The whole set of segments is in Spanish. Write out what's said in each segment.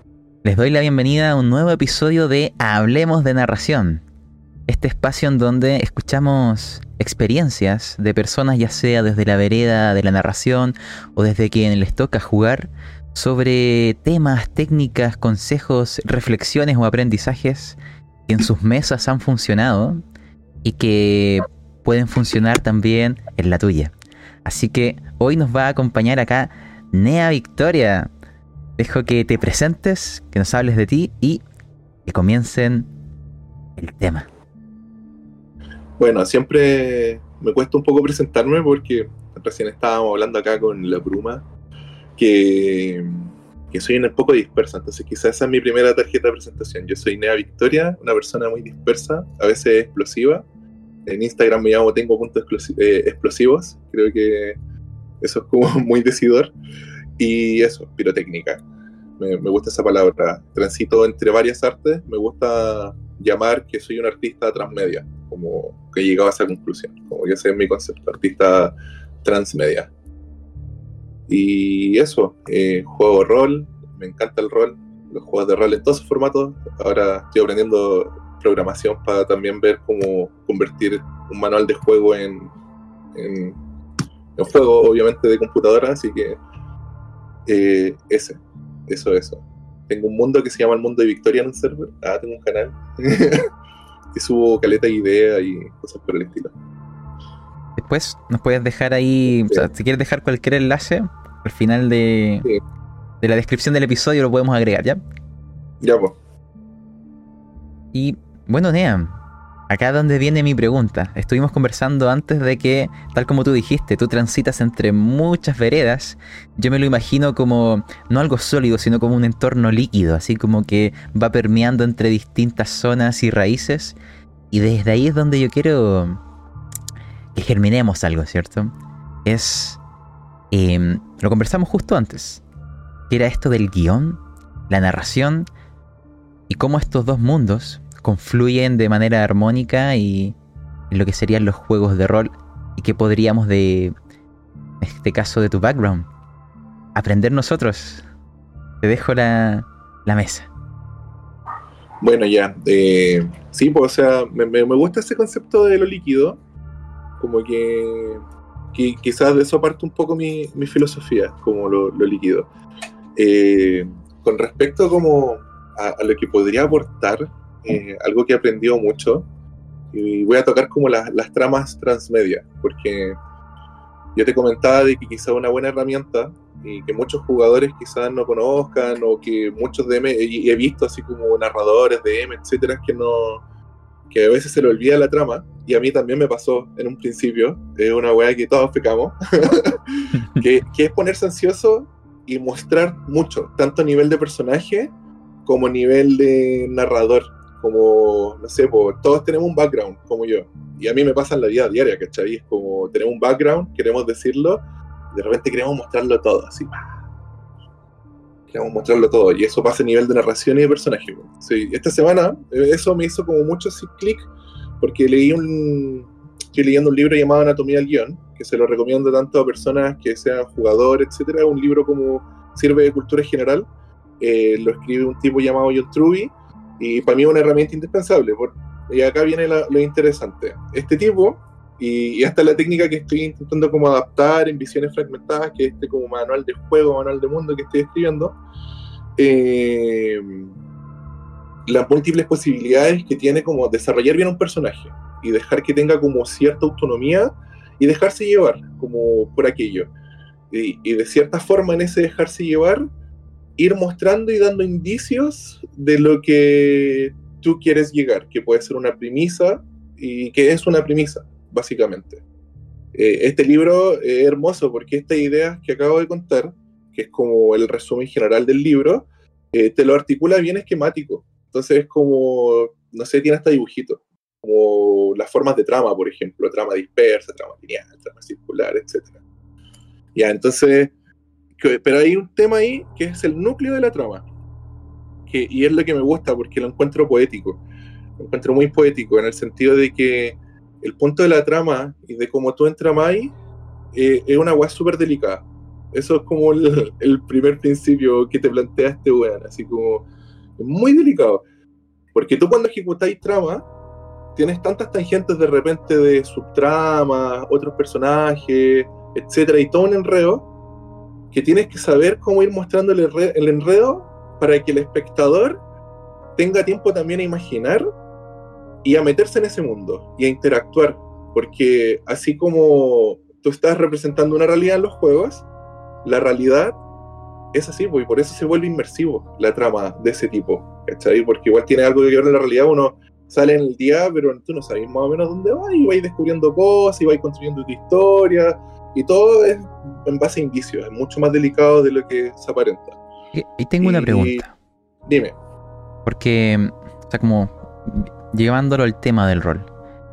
Les doy la bienvenida a un nuevo episodio de Hablemos de Narración. Este espacio en donde escuchamos experiencias de personas, ya sea desde la vereda de la narración o desde quien les toca jugar, sobre temas, técnicas, consejos, reflexiones o aprendizajes que en sus mesas han funcionado y que pueden funcionar también en la tuya. Así que hoy nos va a acompañar acá Nea Victoria. Dejo que te presentes, que nos hables de ti y que comiencen el tema. Bueno, siempre me cuesta un poco presentarme porque recién estábamos hablando acá con la Bruma que soy un poco dispersa, entonces quizás esa es mi primera tarjeta de presentación. Yo soy Nea Victoria, una persona muy dispersa, a veces explosiva. En Instagram me llamo Tengo Puntos Explosivos, creo que eso es como muy decidor. Y eso, pirotécnica. Me gusta esa palabra. Transito entre varias artes. Me gusta llamar que soy un artista transmedia, como que he llegado a esa conclusión. Como que ese es mi concepto, artista transmedia. Y eso, juego rol, me encanta el rol, los juegos de rol en todos sus formatos. Ahora estoy aprendiendo programación para también ver cómo convertir un manual de juego en juego, obviamente, de computadora, así que eso. Tengo un mundo que se llama El Mundo de Victoria en un server. Tengo un canal que subo caleta de ideas y cosas por el estilo. Después nos puedes dejar ahí, sí. O sea, si quieres dejar cualquier enlace, al final de la descripción del episodio lo podemos agregar, ¿ya? Ya, pues. Y bueno, Nea, acá donde viene mi pregunta. Estuvimos conversando antes de que, tal como tú dijiste, tú transitas entre muchas veredas. Yo me lo imagino como, no algo sólido, sino como un entorno líquido, así como que va permeando entre distintas zonas y raíces. Y desde ahí es donde yo quiero que germinemos algo, ¿cierto? Lo conversamos justo antes, que era esto del guión, la narración, y cómo estos dos mundos confluyen de manera armónica y en lo que serían los juegos de rol, y que podríamos, en este caso de tu background, aprender nosotros. Te dejo la mesa. Bueno, ya, sí, pues, o sea, me gusta ese concepto de lo líquido, como que quizás de eso parte un poco mi filosofía, como lo líquido. Con respecto como a lo que podría aportar, algo que he aprendido mucho, y voy a tocar como las tramas transmedia, porque yo te comentaba de que quizá una buena herramienta y que muchos jugadores quizás no conozcan, o que muchos DM, y he visto así como narradores, DM, etcétera, que a veces se le olvida la trama, y a mí también me pasó en un principio, es una weá que todos pecamos, que es ponerse ansioso y mostrar mucho, tanto a nivel de personaje como a nivel de narrador. Como, no sé, pues, todos tenemos un background, como yo, y a mí me pasa en la vida diaria, ¿cachai? Es como, tenemos un background, queremos decirlo, y de repente queremos mostrarlo todo, así, queremos mostrarlo todo, y eso pasa a nivel de narración y de personaje. Sí, esta semana, eso me hizo como mucho así clic, porque estoy leyendo un libro llamado Anatomía del Guión, que se lo recomiendo tanto a personas que sean jugadores, etcétera. Un libro como sirve de cultura general, lo escribe un tipo llamado John Truby, y para mí es una herramienta indispensable. Y acá viene lo interesante. Este tipo, y hasta la técnica que estoy intentando como adaptar en visiones fragmentadas, que es como manual de juego, manual de mundo que estoy escribiendo, las múltiples posibilidades que tiene como desarrollar bien un personaje y dejar que tenga como cierta autonomía y dejarse llevar como por aquello. Y de cierta forma en ese dejarse llevar, ir mostrando y dando indicios de lo que tú quieres llegar, que puede ser una premisa, y que es una premisa, básicamente. Este libro es hermoso porque estas ideas que acabo de contar, que es como el resumen general del libro, te lo articula bien esquemático. Entonces es como, no sé, tiene hasta dibujitos, como las formas de trama, por ejemplo, trama dispersa, trama lineal, trama circular, etc. Ya, entonces, pero hay un tema ahí que es el núcleo de la trama, y es lo que me gusta porque lo encuentro poético, lo encuentro muy poético en el sentido de que el punto de la trama y de cómo tú entramas ahí es una hueá súper delicada, Eso es como el primer principio que te plantea este weón, así como, es muy delicado, porque tú cuando ejecutáis trama, tienes tantas tangentes de repente de subtramas, otros personajes, etcétera, y todo un enredo, que tienes que saber cómo ir mostrando el enredo para que el espectador tenga tiempo también a imaginar y a meterse en ese mundo y a interactuar, porque así como tú estás representando una realidad en los juegos, la realidad es así, pues, y por eso se vuelve inmersivo la trama de ese tipo, ¿cachai? Porque igual tiene algo que ver en la realidad, uno sale en el día, pero tú no sabes más o menos dónde va, y vais descubriendo cosas, y vais construyendo tu historia, y todo es en base a indicios, es mucho más delicado de lo que se aparenta. Y tengo una pregunta. Dime. Porque, o sea, como llevándolo al tema del rol.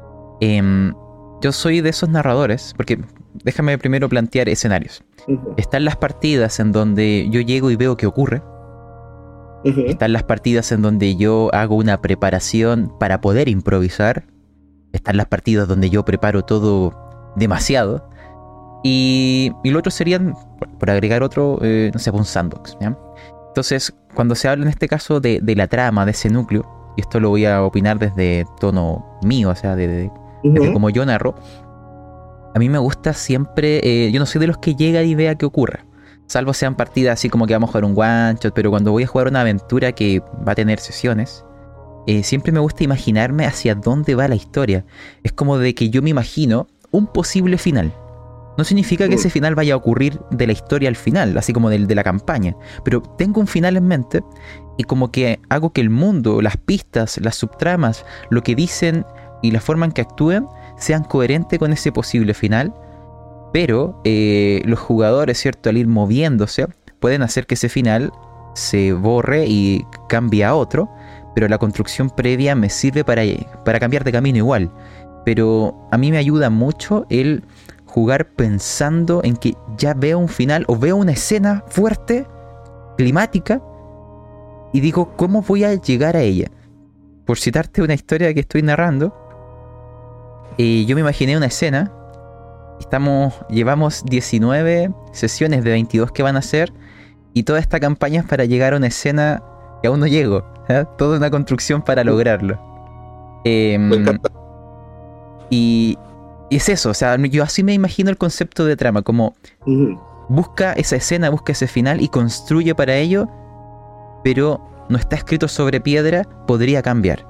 Yo soy de esos narradores, porque déjame primero plantear escenarios. Uh-huh. Están las partidas en donde yo llego y veo qué ocurre. Uh-huh. Están las partidas en donde yo hago una preparación para poder improvisar. Están las partidas donde yo preparo todo demasiado. Y lo otro serían, por agregar otro, no sé, un sandbox, ¿ya? Entonces, cuando se habla en este caso de la trama, de ese núcleo, y esto lo voy a opinar desde tono mío, o sea, desde como yo narro, a mí me gusta siempre, yo no soy de los que llega y vea qué ocurre, salvo sean partidas así como que vamos a jugar un one shot, pero cuando voy a jugar una aventura que va a tener sesiones, siempre me gusta imaginarme hacia dónde va la historia. Es como de que yo me imagino un posible final. No significa que ese final vaya a ocurrir de la historia al final, así como de la campaña, pero tengo un final en mente y como que hago que el mundo, las pistas, las subtramas, lo que dicen y la forma en que actúen sean coherentes con ese posible final, pero los jugadores, ¿cierto?, al ir moviéndose, pueden hacer que ese final se borre y cambie a otro, pero la construcción previa me sirve para cambiar de camino igual. Pero a mí me ayuda mucho el jugar pensando en que ya veo un final o veo una escena fuerte, climática, y digo, ¿cómo voy a llegar a ella? Por citarte una historia que estoy narrando, yo me imaginé una escena, llevamos 19 sesiones de 22 que van a ser, y toda esta campaña es para llegar a una escena que aún no llego, ¿eh? Toda una construcción para lograrlo. Me encanta. Y es eso, o sea, yo así me imagino el concepto de trama, como busca esa escena, busca ese final y construye para ello, pero no está escrito sobre piedra, podría cambiar.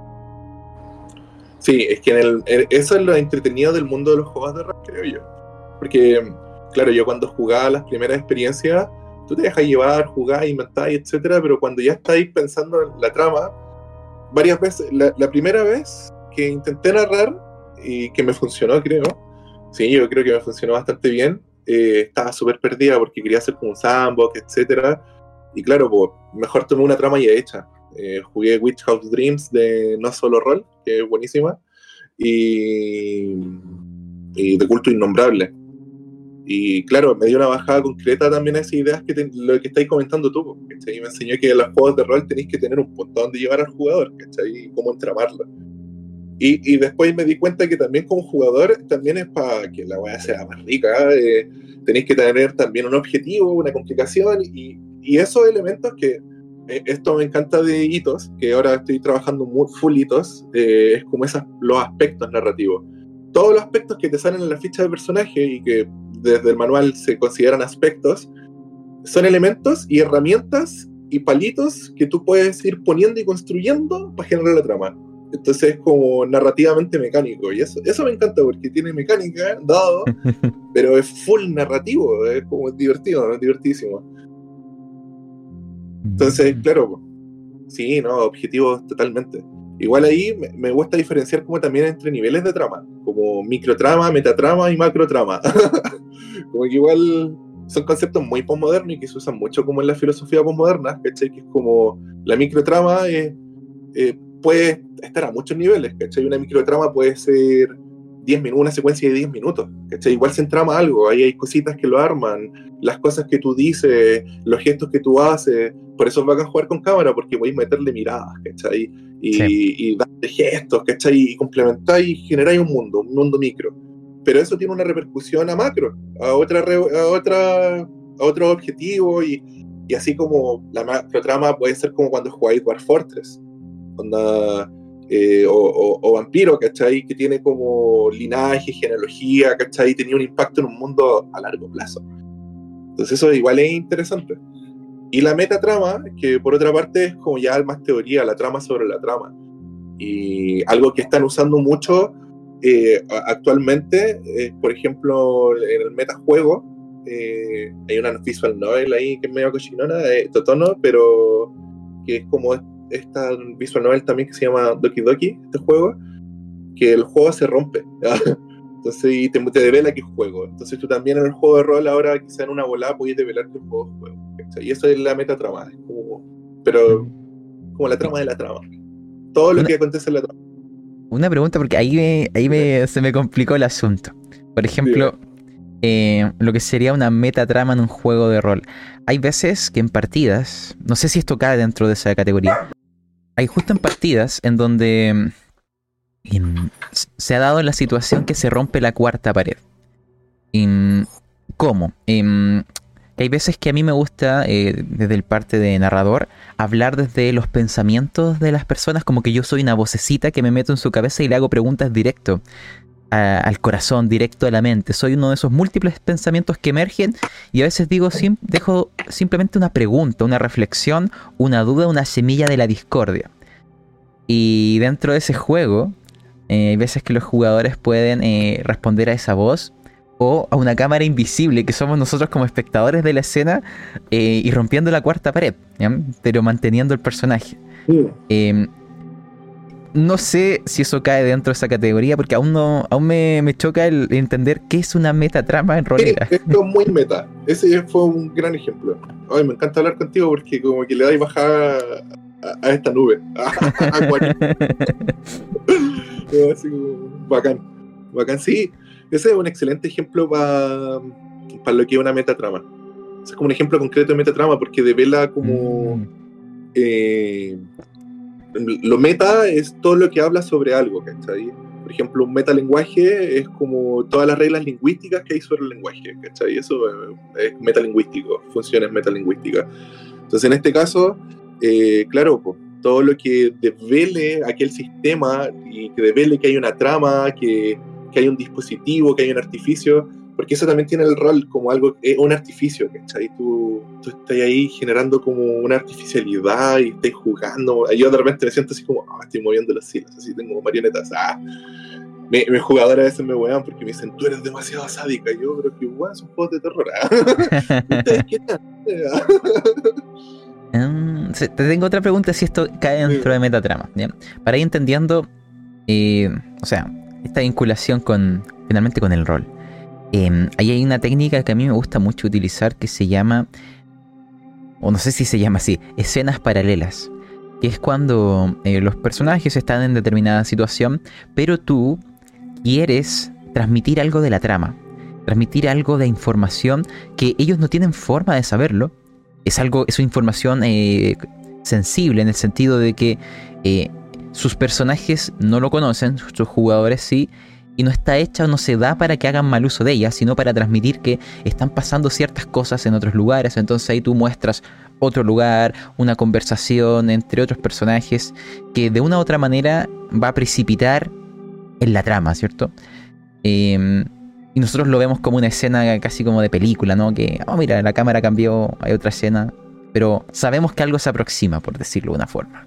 Sí, es que eso es lo entretenido del mundo de los juegos de rol, creo yo. Porque, claro, yo cuando jugaba las primeras experiencias, tú te dejas llevar, jugar, inventar, etcétera, pero cuando ya estáis pensando en la trama, varias veces, la primera vez que intenté narrar, y que me funcionó, creo. Sí, yo creo que me funcionó bastante bien. Estaba súper perdida porque quería hacer como un sandbox, etcétera. Y claro, pues, mejor tomé una trama ya hecha. Jugué Witch House Dreams de No Solo Roll, que es buenísima, y de Culto Innombrable. Y claro, me dio una bajada concreta también a esas ideas lo que estáis comentando tú, ¿cachai? Y me enseñó que en los juegos de rol tenéis que tener un punto donde llevar al jugador, ¿cachai? Y cómo entramarlo. Y después me di cuenta que también como jugador, también es para que la weá sea más rica, tenéis que tener también un objetivo, una complicación, y esos elementos que, esto me encanta de hitos, que ahora estoy trabajando muy full hitos, es como los aspectos narrativos. Todos los aspectos que te salen en la ficha de personaje y que desde el manual se consideran aspectos, son elementos y herramientas y palitos que tú puedes ir poniendo y construyendo para generar la trama. Entonces es como narrativamente mecánico, y eso me encanta porque tiene mecánica, dado, pero es full narrativo, es como divertido, es divertidísimo. Entonces, claro, sí, no, objetivos totalmente. Igual ahí me gusta diferenciar como también entre niveles de trama, como microtrama, metatrama y macrotrama. Como que igual son conceptos muy postmodernos y que se usan mucho como en la filosofía postmoderna, ¿cachai? Que es como la microtrama puede estar a muchos niveles, ¿cachai? Una microtrama puede ser 10 minutos, una secuencia de 10 minutos, ¿cachai? Igual se entrama algo, ahí hay cositas que lo arman, las cosas que tú dices, los gestos que tú haces, por eso es bacán jugar con cámara, porque podéis meterle miradas, ¿cachai? Y darle gestos, ¿cachai? Y complementáis y generáis un mundo micro. Pero eso tiene una repercusión a macro, a otra otros objetivos y así como la macrotrama puede ser como cuando jugáis Dwarf Fortress, o Vampiro, ¿cachai? Que tiene como linaje, genealogía, ¿cachai? Tenía un impacto en un mundo a largo plazo. Entonces eso igual es interesante. Y la metatrama, que por otra parte es como ya más teoría, la trama sobre la trama. Y algo que están usando mucho actualmente, por ejemplo, en el metajuego, hay una visual novel ahí que es medio cochinona, Totono, pero que es como esta visual novel también que se llama Doki Doki, este juego, que el juego se rompe. Entonces, y te devela que es juego. Entonces tú también en el juego de rol, ahora quizá en una volada, podías develar que el juego es juego. ¿Cachai? Y eso es la metatrama. Es como, pero como la trama de la trama. Todo lo que acontece en la trama. Una pregunta, porque se me complicó el asunto. Por ejemplo, lo que sería una metatrama en un juego de rol. Hay veces que en partidas, no sé si esto cae dentro de esa categoría, hay justo en partidas en donde se ha dado la situación que se rompe la cuarta pared. ¿Cómo? Hay veces que a mí me gusta, desde el parte de narrador, hablar desde los pensamientos de las personas, como que yo soy una vocecita que me meto en su cabeza y le hago preguntas directo al corazón, directo a la mente. Soy uno de esos múltiples pensamientos que emergen y a veces dejo simplemente una pregunta, una reflexión, una duda, una semilla de la discordia. Y dentro de ese juego, hay veces que los jugadores pueden responder a esa voz o a una cámara invisible que somos nosotros como espectadores de la escena, y rompiendo la cuarta pared, ¿ya? Pero manteniendo el personaje. No sé si eso cae dentro de esa categoría, porque aún me choca el entender qué es una metatrama en rolera. Esto es muy meta. Ese fue un gran ejemplo. Ay, me encanta hablar contigo porque como que le dais bajada a esta nube. Así como, bacán. Bacán, sí. Ese es un excelente ejemplo para lo que es una metatrama. Es como un ejemplo concreto de metatrama porque devela como... lo meta es todo lo que habla sobre algo, ¿cachai? Por ejemplo, un metalenguaje es como todas las reglas lingüísticas que hay sobre el lenguaje, ¿cachai? Eso es metalingüístico, funciones metalingüísticas. Entonces, en este caso, claro, pues, todo lo que devele aquel sistema y que devele que hay una trama, que hay un dispositivo, que hay un artificio, porque eso también tiene el rol como algo, un artificio, ¿cachai? Tú estás ahí generando como una artificialidad y estás jugando. Yo de repente me siento así como, estoy moviendo los hilos, así tengo marionetas. Mis jugadores a veces me wean porque me dicen, tú eres demasiado sádica. Y yo, pero que weón, son juegos de terror. ¿Ustedes qué tal? Te tengo otra pregunta, si esto cae dentro de metatrama, ¿ya? Para ir entendiendo, o sea, esta vinculación finalmente con el rol. Ahí hay una técnica que a mí me gusta mucho utilizar que se llama, o no sé si se llama así, escenas paralelas, que es cuando los personajes están en determinada situación, pero tú quieres transmitir algo de la trama, transmitir algo de información que ellos no tienen forma de saberlo. Es una información sensible, en el sentido de que sus personajes no lo conocen, sus jugadores sí, y no está hecha o no se da para que hagan mal uso de ella, sino para transmitir que están pasando ciertas cosas en otros lugares. Entonces ahí tú muestras otro lugar, una conversación entre otros personajes que de una u otra manera va a precipitar en la trama, ¿cierto? Y nosotros lo vemos como una escena casi como de película, ¿no? Que, mira, la cámara cambió, hay otra escena, pero sabemos que algo se aproxima, por decirlo de una forma.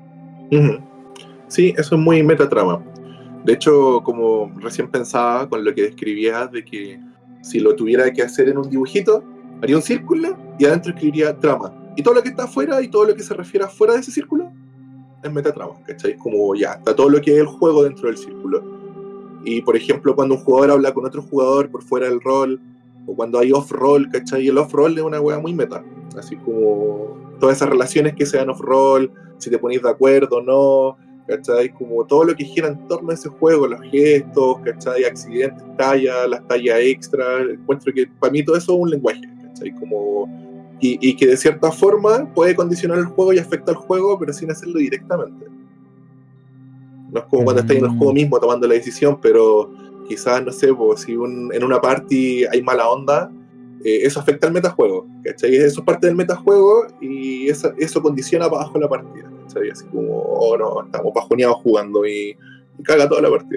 Sí, eso es muy metatrama. De hecho, como recién pensaba con lo que describías, de que si lo tuviera que hacer en un dibujito, haría un círculo y adentro escribiría trama. Y todo lo que está afuera y todo lo que se refiere afuera de ese círculo es metatrama, ¿cachai? Como ya, está todo lo que es el juego dentro del círculo. Y por ejemplo, cuando un jugador habla con otro jugador por fuera del rol, o cuando hay off-roll, ¿cachai? El off-roll es una wea muy meta. Así como todas esas relaciones que sean off-roll, si te ponís de acuerdo o no, ¿cachai? Como todo lo que gira en torno a ese juego, los gestos, ¿cachai? Accidentes, las tallas extra. Encuentro que para mí todo eso es un lenguaje, ¿cachai? Como, y que de cierta forma puede condicionar el juego y afecta al juego, pero sin hacerlo directamente. No es como cuando estás en el juego mismo tomando la decisión, pero quizás, no sé, pues, si en una party hay mala onda, eso afecta al metajuego, ¿cachai? Eso es parte del metajuego y eso condiciona para abajo la partida, ¿cachai? Así como, oh no, estamos bajoneados jugando y caga toda la partida.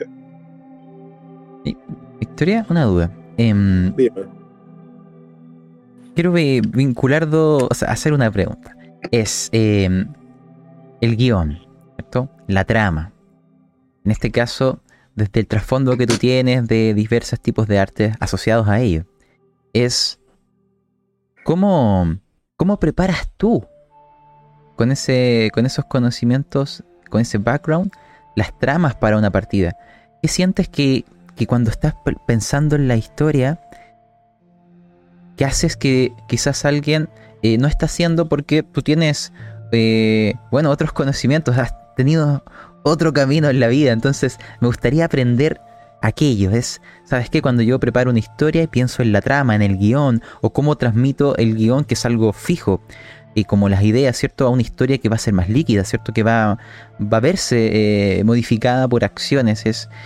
Victoria, una duda. Dime. Quiero vincular o sea, hacer una pregunta. Es el guión, ¿cierto? La trama. En este caso, desde el trasfondo que tú tienes de diversos tipos de artes asociados a ello. Es ¿cómo preparas tú con esos conocimientos, con ese background, las tramas para una partida? ¿Qué sientes que cuando estás pensando en la historia, que haces que quizás alguien no está haciendo porque tú tienes otros conocimientos, has tenido otro camino en la vida? Entonces me gustaría aprender aquello. ¿Sabes qué? Cuando yo preparo una historia y pienso en la trama, en el guión, o cómo transmito el guión, que es algo fijo, y como las ideas, ¿cierto? A una historia que va a ser más líquida, ¿cierto? Que va a verse modificada por acciones.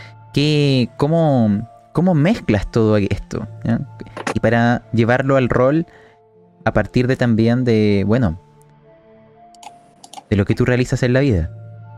¿Cómo mezclas todo esto? ¿Ya? Y para llevarlo al rol a partir de también de lo que tú realizas en la vida.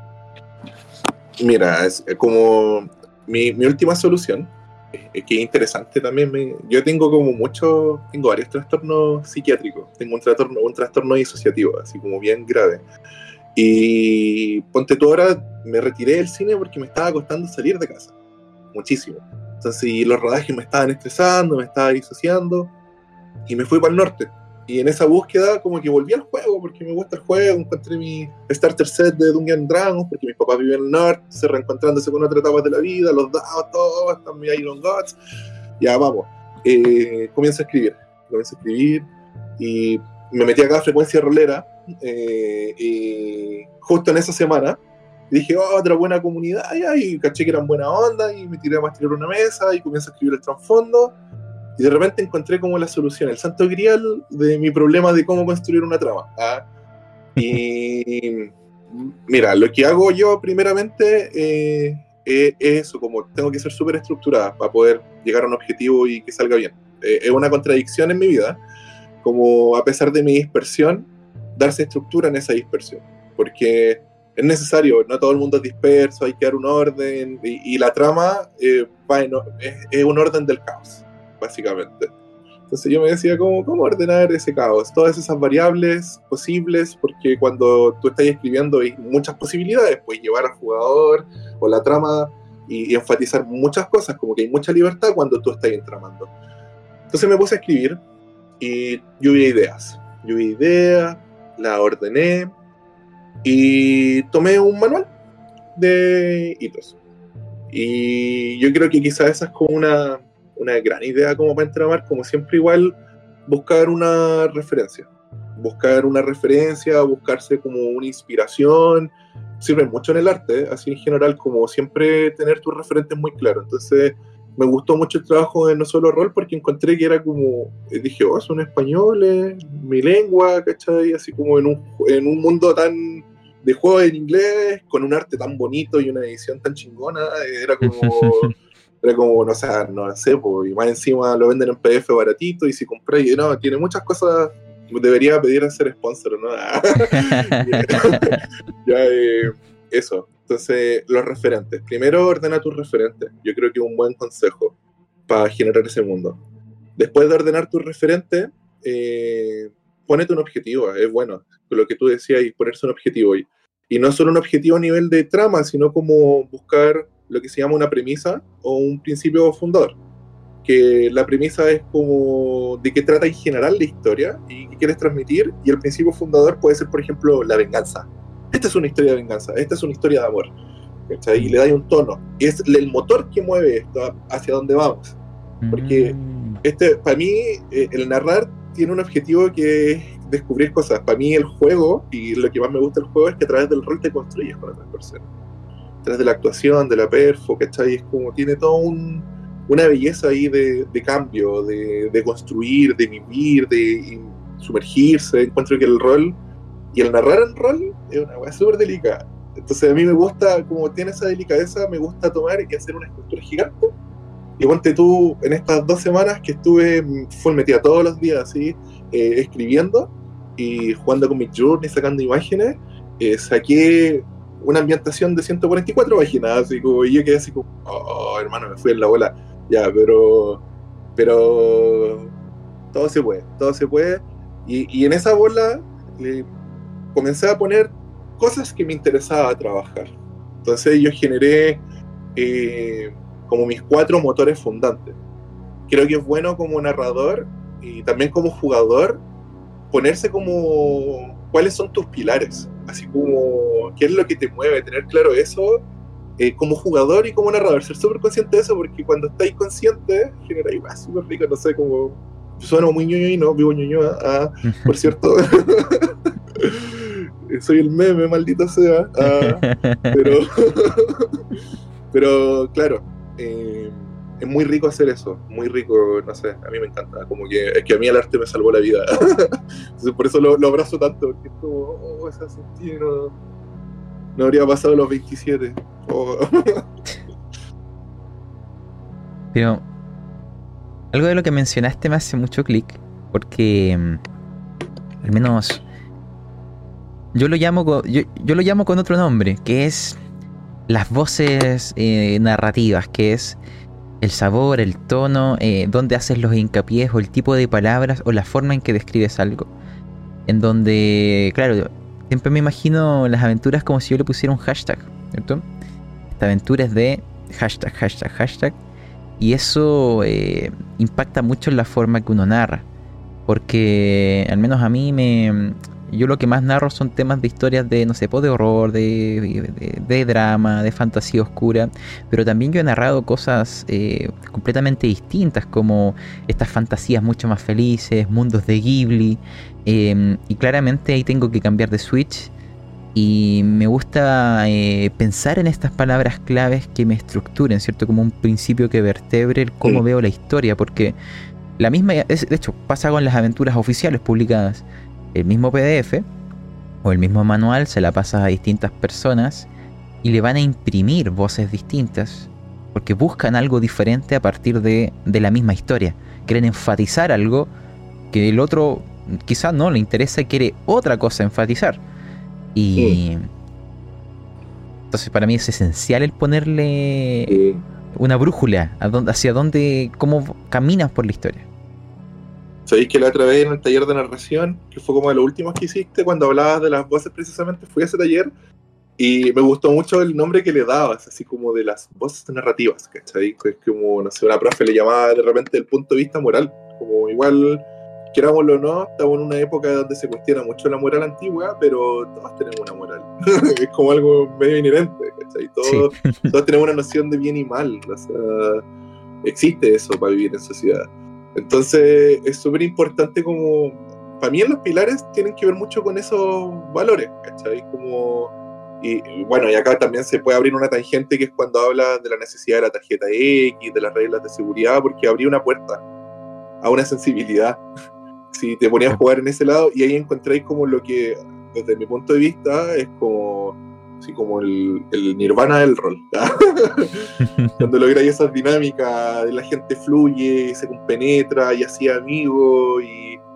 Mira, es como mi última solución, que es interesante también. Yo tengo varios trastornos psiquiátricos. Tengo un trastorno disociativo, así como bien grave. Y ponte tú, ahora me retiré del cine porque me estaba costando salir de casa. Muchísimo. Entonces, y los rodajes me estaban estresando, me estaba disociando, y me fui para el norte. Y en esa búsqueda como que volví al juego, porque me gusta el juego, encontré mi starter set de Dungeons & Dragons, porque mis papás viven en el norte, se reencontrándose con otras etapas de la vida, los dados, todo, están mis Iron Gods. Ya, vamos. Comienzo a escribir, y me metí acá a Frecuencia Rolera, y justo en esa semana dije, otra buena comunidad, y caché que eran buena onda, y me tiré a mastirar una mesa, y comienzo a escribir el trasfondo. Y de repente encontré como la solución, el santo grial de mi problema de cómo construir una trama. Y mira, lo que hago yo primeramente es eso, como tengo que ser súper estructurada para poder llegar a un objetivo y que salga bien. Es una contradicción en mi vida, como a pesar de mi dispersión, darse estructura en esa dispersión. Porque es necesario, no todo el mundo es disperso, hay que dar un orden, y la trama es un orden del caos, básicamente. Entonces yo me decía, ¿cómo ordenar ese caos? Todas esas variables posibles, porque cuando tú estás escribiendo hay muchas posibilidades, puedes llevar al jugador o la trama y enfatizar muchas cosas, como que hay mucha libertad cuando tú estás entramando. Entonces me puse a escribir y lluvia de ideas, la ordené y tomé un manual de hitos. Y yo creo que quizás esa es como una gran idea como para entramar, como siempre igual buscar una referencia, buscarse como una inspiración, sirve mucho en el arte, así en general, como siempre tener tus referentes muy claros. Entonces me gustó mucho el trabajo de No Solo Rol porque encontré que era como, dije, son españoles, mi lengua, ¿cachai? Así como en un mundo tan de juego en inglés, con un arte tan bonito y una edición tan chingona, era como, no sé, pues, y más encima lo venden en PDF baratito, y si compráis, no, tiene muchas cosas, debería pedir a ser sponsor, ¿no? Eso. Entonces, los referentes. Primero, ordena tus referentes. Yo creo que es un buen consejo para generar ese mundo. Después de ordenar tus referentes, ponete un objetivo. Es bueno, lo que tú decías, y ponerse un objetivo. Y no solo un objetivo a nivel de trama, sino como buscar lo que se llama una premisa o un principio fundador. Que la premisa es como de qué trata en general la historia y qué quieres transmitir, y el principio fundador puede ser, por ejemplo, la venganza. Esta es una historia de venganza, esta es una historia de amor, ¿cachai? Y le da un tono, y es el motor que mueve esto hacia dónde vamos, porque para mí el narrar tiene un objetivo que es descubrir cosas. Para mí el juego, y lo que más me gusta del juego, es que a través del rol te construyes con otras personas, a través de la actuación, de la perfo, ¿cachai? Es como tiene todo una belleza ahí de cambio, de construir, de vivir, de sumergirse. Encuentro que el rol y el narrar en rol es una cosa súper delicada. Entonces a mí me gusta, como tiene esa delicadeza, me gusta tomar y hacer una escultura gigante Y ponte tú, en estas 2 semanas que estuve full metida todos los días así, escribiendo y jugando con mis journeys, sacando imágenes, saqué una ambientación de 144 páginas, así como, y yo quedé así como, oh, hermano, me fui en la bola, ya, pero todo se puede, y en esa bola comencé a poner cosas que me interesaba trabajar. Entonces yo generé como mis 4 motores fundantes. Creo que es bueno como narrador y también como jugador ponerse como cuáles son tus pilares, así como qué es lo que te mueve, tener claro eso como jugador y como narrador, ser súper consciente de eso, porque cuando estáis consciente generáis súper rico, no sé, como sueno muy ñoño y no, vivo ñoño, por cierto. Soy el meme, maldito sea, pero claro, es muy rico hacer eso, muy rico, no sé, a mí me encanta, como que es que a mí el arte me salvó la vida. Entonces por eso lo abrazo tanto, porque es como, ese sentido no habría pasado los 27. Pero algo de lo que mencionaste me hace mucho clic, porque al menos yo lo llamo con otro nombre, que es las voces narrativas, que es el sabor, el tono, dónde haces los hincapiés o el tipo de palabras o la forma en que describes algo. En donde, claro, siempre me imagino las aventuras como si yo le pusiera un hashtag, ¿cierto? Esta aventura es de hashtag. Y eso impacta mucho en la forma que uno narra. Porque al menos a mí yo lo que más narro son temas de historias de, no sé, de horror, de drama, de fantasía oscura, pero también yo he narrado cosas completamente distintas, como estas fantasías mucho más felices, mundos de Ghibli, y claramente ahí tengo que cambiar de switch, y me gusta pensar en estas palabras claves que me estructuren, ¿cierto? Como un principio que vertebre el cómo veo la historia, porque la misma, de hecho, pasa con las aventuras oficiales publicadas. El mismo PDF o el mismo manual se la pasa a distintas personas y le van a imprimir voces distintas porque buscan algo diferente a partir de la misma historia. Quieren enfatizar algo que el otro quizás no le interesa, quiere otra cosa enfatizar. Y entonces para mí es esencial el ponerle una brújula hacia dónde, cómo caminas por la historia. Sabéis que la otra vez en el taller de narración, que fue como de los últimos que hiciste, cuando hablabas de las voces precisamente, fui a ese taller y me gustó mucho el nombre que le dabas, así como de las voces narrativas, ¿cachai? Que es como, no sé, una profe le llamaba de repente el punto de vista moral, como igual, querámoslo o no, estamos en una época donde se cuestiona mucho la moral antigua, pero todos tenemos una moral, es como algo medio inherente, ¿cachai? Todos tenemos una noción de bien y mal, o sea, existe eso para vivir en sociedad. Entonces es súper importante como, para mí en los pilares tienen que ver mucho con esos valores, ¿cachai? Como, y bueno, y acá también se puede abrir una tangente que es cuando habla de la necesidad de la tarjeta X, de las reglas de seguridad, porque abría una puerta a una sensibilidad. Si te ponías a jugar en ese lado y ahí encontráis como lo que, desde mi punto de vista, es como, así como el nirvana del rol. Cuando lográis esas dinámicas, la gente fluye, se compenetra y hacía amigos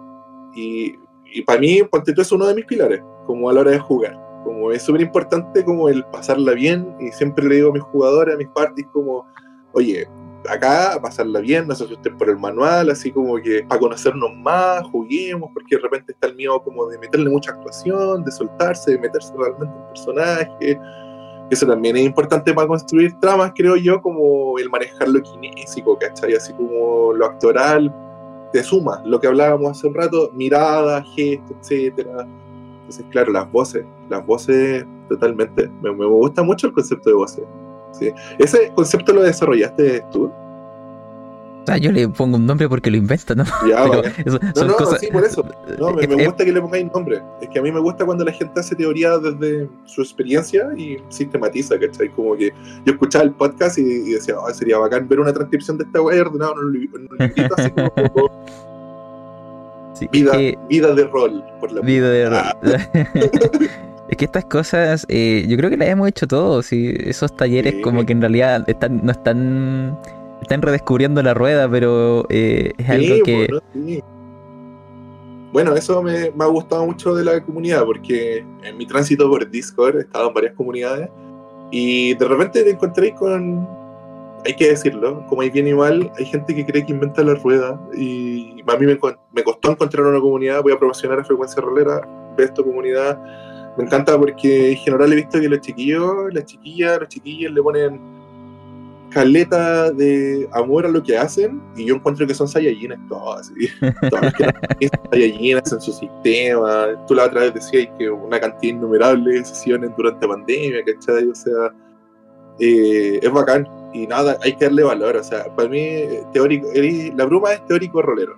y para mí, ponte tú, es uno de mis pilares, como a la hora de jugar. Como es súper importante como el pasarla bien, y siempre le digo a mis jugadores, a mis parties, como, oye, acá a pasarla bien, no se asusten por el manual, así como que para conocernos más, juguemos, porque de repente está el miedo como de meterle mucha actuación, de soltarse, de meterse realmente en personaje. Eso también es importante para construir tramas, creo yo, como el manejar lo kinésico, ¿cachai? Así como lo actoral, te suma, lo que hablábamos hace un rato, miradas, gestos, etcétera. Entonces, claro, las voces totalmente. Me gusta mucho el concepto de voces. ¿Sí? ¿Ese concepto lo desarrollaste tú? O sea, yo le pongo un nombre porque lo invento, ¿no? Ya, pero vale. son cosas... sí, por eso. No, me gusta que le pongáis nombre. Es que a mí me gusta cuando la gente hace teoría desde su experiencia y sistematiza, ¿cachai? Como que yo escuchaba el podcast y decía, sería bacán ver una transcripción de esta wea ordenada en un librito así como... Sí, vida de rol, por la vida de rol. Es que estas cosas, yo creo que las hemos hecho todos, y esos talleres como que en realidad no están Están redescubriendo la rueda, pero es algo Sí, que... bueno, sí. Bueno, eso me ha gustado mucho de la comunidad, porque en mi tránsito por Discord he estado en varias comunidades y de repente te encontré con, hay que decirlo, como hay bien y mal, hay gente que cree que inventa la rueda y a mí me costó encontrar una comunidad. Voy a promocionar a Frecuencia Rolera de esta comunidad. Me encanta porque en general he visto que los chiquillos, las chiquillas, los chiquillos le ponen caleta de amor a lo que hacen y yo encuentro que son saiyajines todos, así. Todos los que son saiyajines en su sistema. Tú la otra vez decías que una cantidad innumerable de sesiones durante pandemia, ¿cachai? O sea, es bacán y nada, hay que darle valor. O sea, para mí, teórico, la bruma es teórico rolero.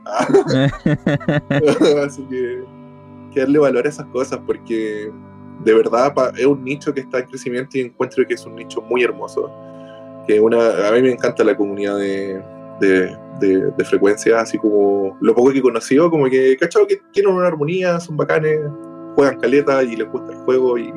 Así que hay que darle valor a esas cosas porque de verdad es un nicho que está en crecimiento y encuentro que es un nicho muy hermoso. A mí me encanta la comunidad de frecuencia, así como lo poco que he conocido, como que cachado que tienen una armonía, son bacanes, juegan caleta y les gusta el juego y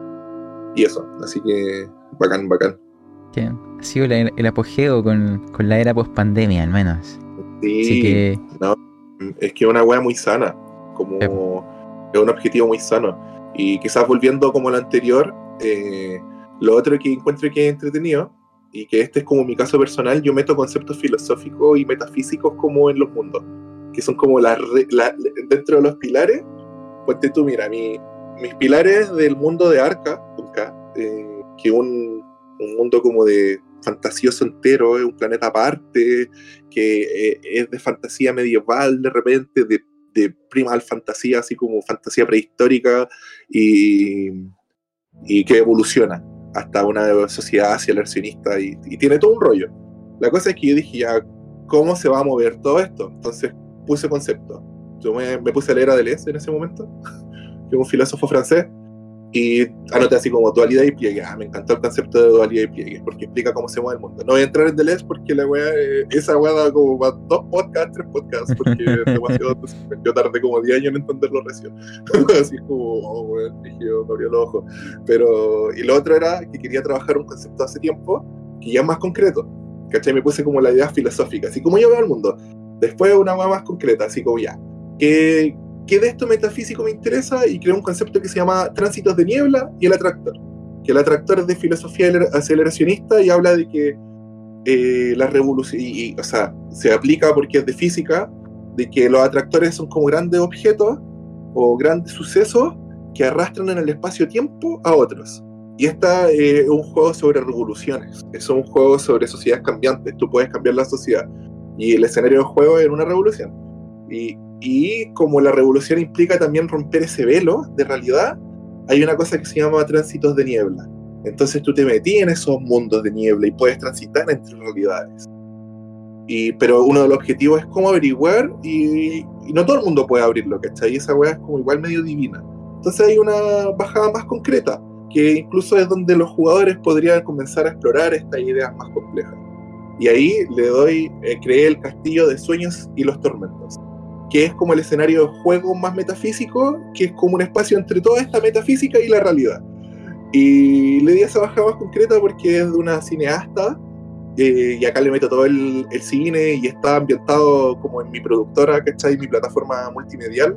eso, así que bacán, bacán. que ha sido el apogeo con la era post-pandemia, al menos. Así Sí, que... no, es que es una wea muy sana, eh, como es un objetivo muy sano. Y quizás volviendo como lo anterior, lo otro que encuentro que es entretenido, y que este es como mi caso personal, yo meto conceptos filosóficos y metafísicos como en los mundos, que son como dentro de los pilares. Ponte tú, mira, mis pilares del mundo de Arca, que un mundo como de fantasioso entero, es un planeta aparte, que es de fantasía medieval de repente, de primal fantasía, así como fantasía prehistórica, y, y que evoluciona hasta una sociedad aceleracionista y tiene todo un rollo. La cosa es que yo dije, ya, ¿cómo se va a mover todo esto? Entonces puse concepto. Yo me puse a leer a Deleuze en ese momento, que es un filósofo francés, y anoté así como dualidad y pliegue. Me encantó el concepto de dualidad y pliegue, porque explica cómo se mueve el mundo. No voy a entrar en Deleuze porque esa wea da como para 3 podcasts, porque es demasiado. Yo tardé como 10 años en entenderlo recién. Así como, oh, weón, dirigido, me abrió los ojos. Y lo otro era que quería trabajar un concepto hace tiempo que ya es más concreto. ¿Cachai? Me puse como la idea filosófica, así como yo veo el mundo. Después una wea más concreta, así como ya. ¿Qué de esto metafísico me interesa? Y creé un concepto que se llama tránsitos de niebla y el atractor. Que el atractor es de filosofía aceleracionista y habla de que la revolución, o sea, se aplica porque es de física, de que los atractores son como grandes objetos o grandes sucesos que arrastran en el espacio-tiempo a otros. Y esta es un juego sobre revoluciones, es un juego sobre sociedades cambiantes, tú puedes cambiar la sociedad. Y el escenario del juego es una revolución. Y como la revolución implica también romper ese velo de realidad, hay una cosa que se llama tránsitos de niebla. Entonces tú te metí en esos mundos de niebla y puedes transitar entre realidades. Pero uno de los objetivos es cómo averiguar y no todo el mundo puede abrirlo, ¿cachai? Y esa weá es como igual medio divina. Entonces hay una bajada más concreta, que incluso es donde los jugadores podrían comenzar a explorar estas ideas más complejas. Y ahí creé el castillo de sueños y los tormentos, que es como el escenario de juego más metafísico, que es como un espacio entre toda esta metafísica y la realidad. Y le di esa bajada más concreta porque es de una cineasta, y acá le meto todo el cine y está ambientado como en mi productora, ¿cachai? Mi plataforma multimedial,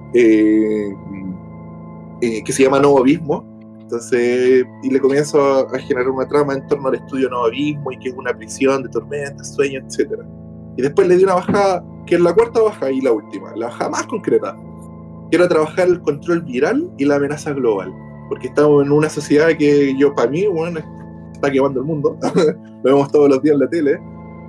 que se llama Nuevo Abismo. Entonces, y le comienzo a generar una trama en torno al estudio Nuevo Abismo y que es una prisión de tormentas, sueños, etc. Y después le di una bajada, que es la cuarta baja y la última, la bajada más concreta. Quiero trabajar el control viral y la amenaza global, porque estamos en una sociedad que para mí, bueno, está quemando el mundo. Lo vemos todos los días en la tele.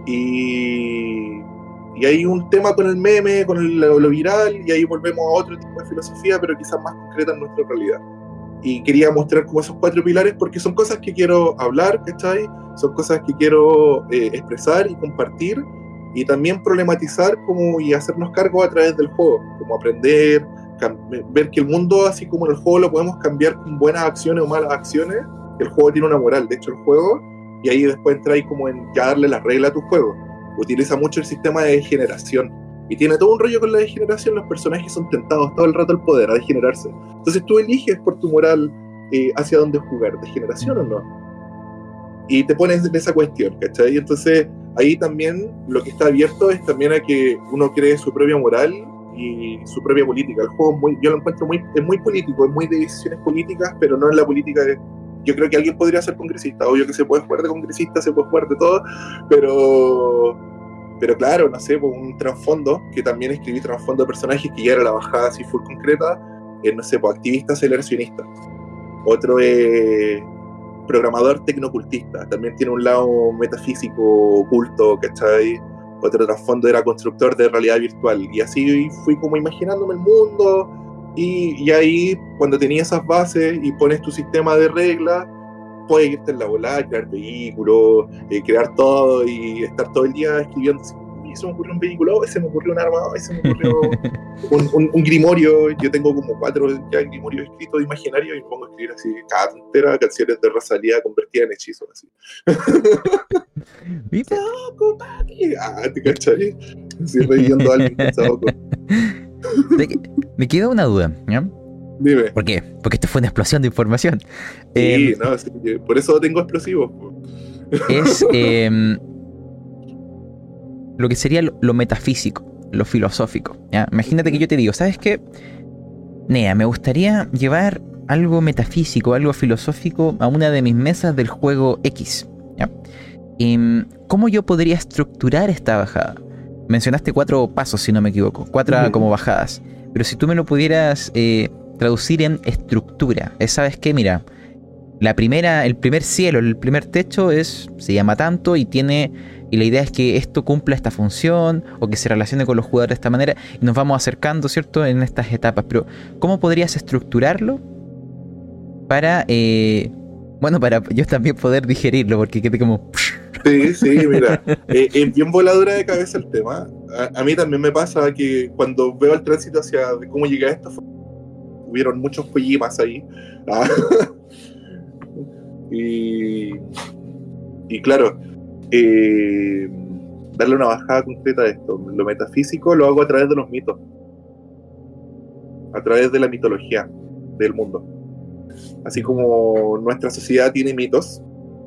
Y hay un tema con el meme, con lo viral, y ahí volvemos a otro tipo de filosofía, pero quizás más concreta en nuestra realidad. Y quería mostrar como esos 4 pilares porque son cosas que quiero hablar, ¿cachai? Son cosas que quiero expresar y compartir, y también problematizar y hacernos cargo a través del juego, como aprender, ver que el mundo, así como en el juego lo podemos cambiar con buenas acciones o malas acciones. El juego tiene una moral, de hecho el juego, y ahí después entra ahí como en ya darle la regla a tu juego. Utiliza mucho el sistema de degeneración, y tiene todo un rollo con la degeneración. Los personajes son tentados todo el rato al poder, a degenerarse. Entonces tú eliges por tu moral hacia dónde jugar, degeneración o no. Y te pones en esa cuestión, ¿cachai? Entonces ahí también lo que está abierto es también a que uno cree su propia moral y su propia política. El juego yo lo encuentro es muy político, es muy de decisiones políticas, pero no en la política de... Yo creo que alguien podría ser congresista, obvio que se puede jugar de congresista, se puede jugar de todo, pero claro, no sé, pues un trasfondo, que también escribí trasfondo de personajes que ya era la bajada así full concreta, no sé, pues activista aceleracionista. Otro es programador tecnocultista, también tiene un lado metafísico, oculto, ¿cachai? Otro trasfondo era constructor de realidad virtual, y así fui como imaginándome el mundo, y ahí cuando tenía esas bases y pones tu sistema de reglas, puedes irte en la volada, crear vehículos, crear todo y estar todo el día escribiendo. Se me ocurrió un vehículo, se me ocurrió un arma, se me ocurrió un grimorio. Yo tengo como 4 ya grimorios escritos de imaginario y me pongo a escribir así cada tontera, canciones de Rosalía convertidas en hechizos así. Saoko, papi. ¿Te cachai? Así reyendo a alguien con Saoko. Me queda una duda, ¿ya? Dime. ¿Por qué? Porque esto fue una explosión de información. Sí, no, sí, por eso tengo explosivos. Es lo que sería lo metafísico, lo filosófico, ¿ya? Imagínate que yo te digo, ¿sabes qué? Nea, me gustaría llevar algo metafísico, algo filosófico a una de mis mesas del juego X, ¿ya? ¿Cómo yo podría estructurar esta bajada? Mencionaste 4 pasos, si no me equivoco, 4 como bajadas, pero si tú me lo pudieras traducir en estructura, ¿sabes qué? Mira, el primer cielo, el primer techo se llama tanto y la idea es que esto cumpla esta función o que se relacione con los jugadores de esta manera y nos vamos acercando, ¿cierto?, en estas etapas. Pero ¿cómo podrías estructurarlo para para yo también poder digerirlo? Porque quede como... Sí, mira, es bien voladora de cabeza el tema. A mí también me pasa que cuando veo el tránsito hacia cómo llegué a esto, hubieron muchos Kojimas ahí. Y claro, darle una bajada concreta a esto. Lo metafísico lo hago a través de los mitos, a través de la mitología del mundo. Así como nuestra sociedad tiene mitos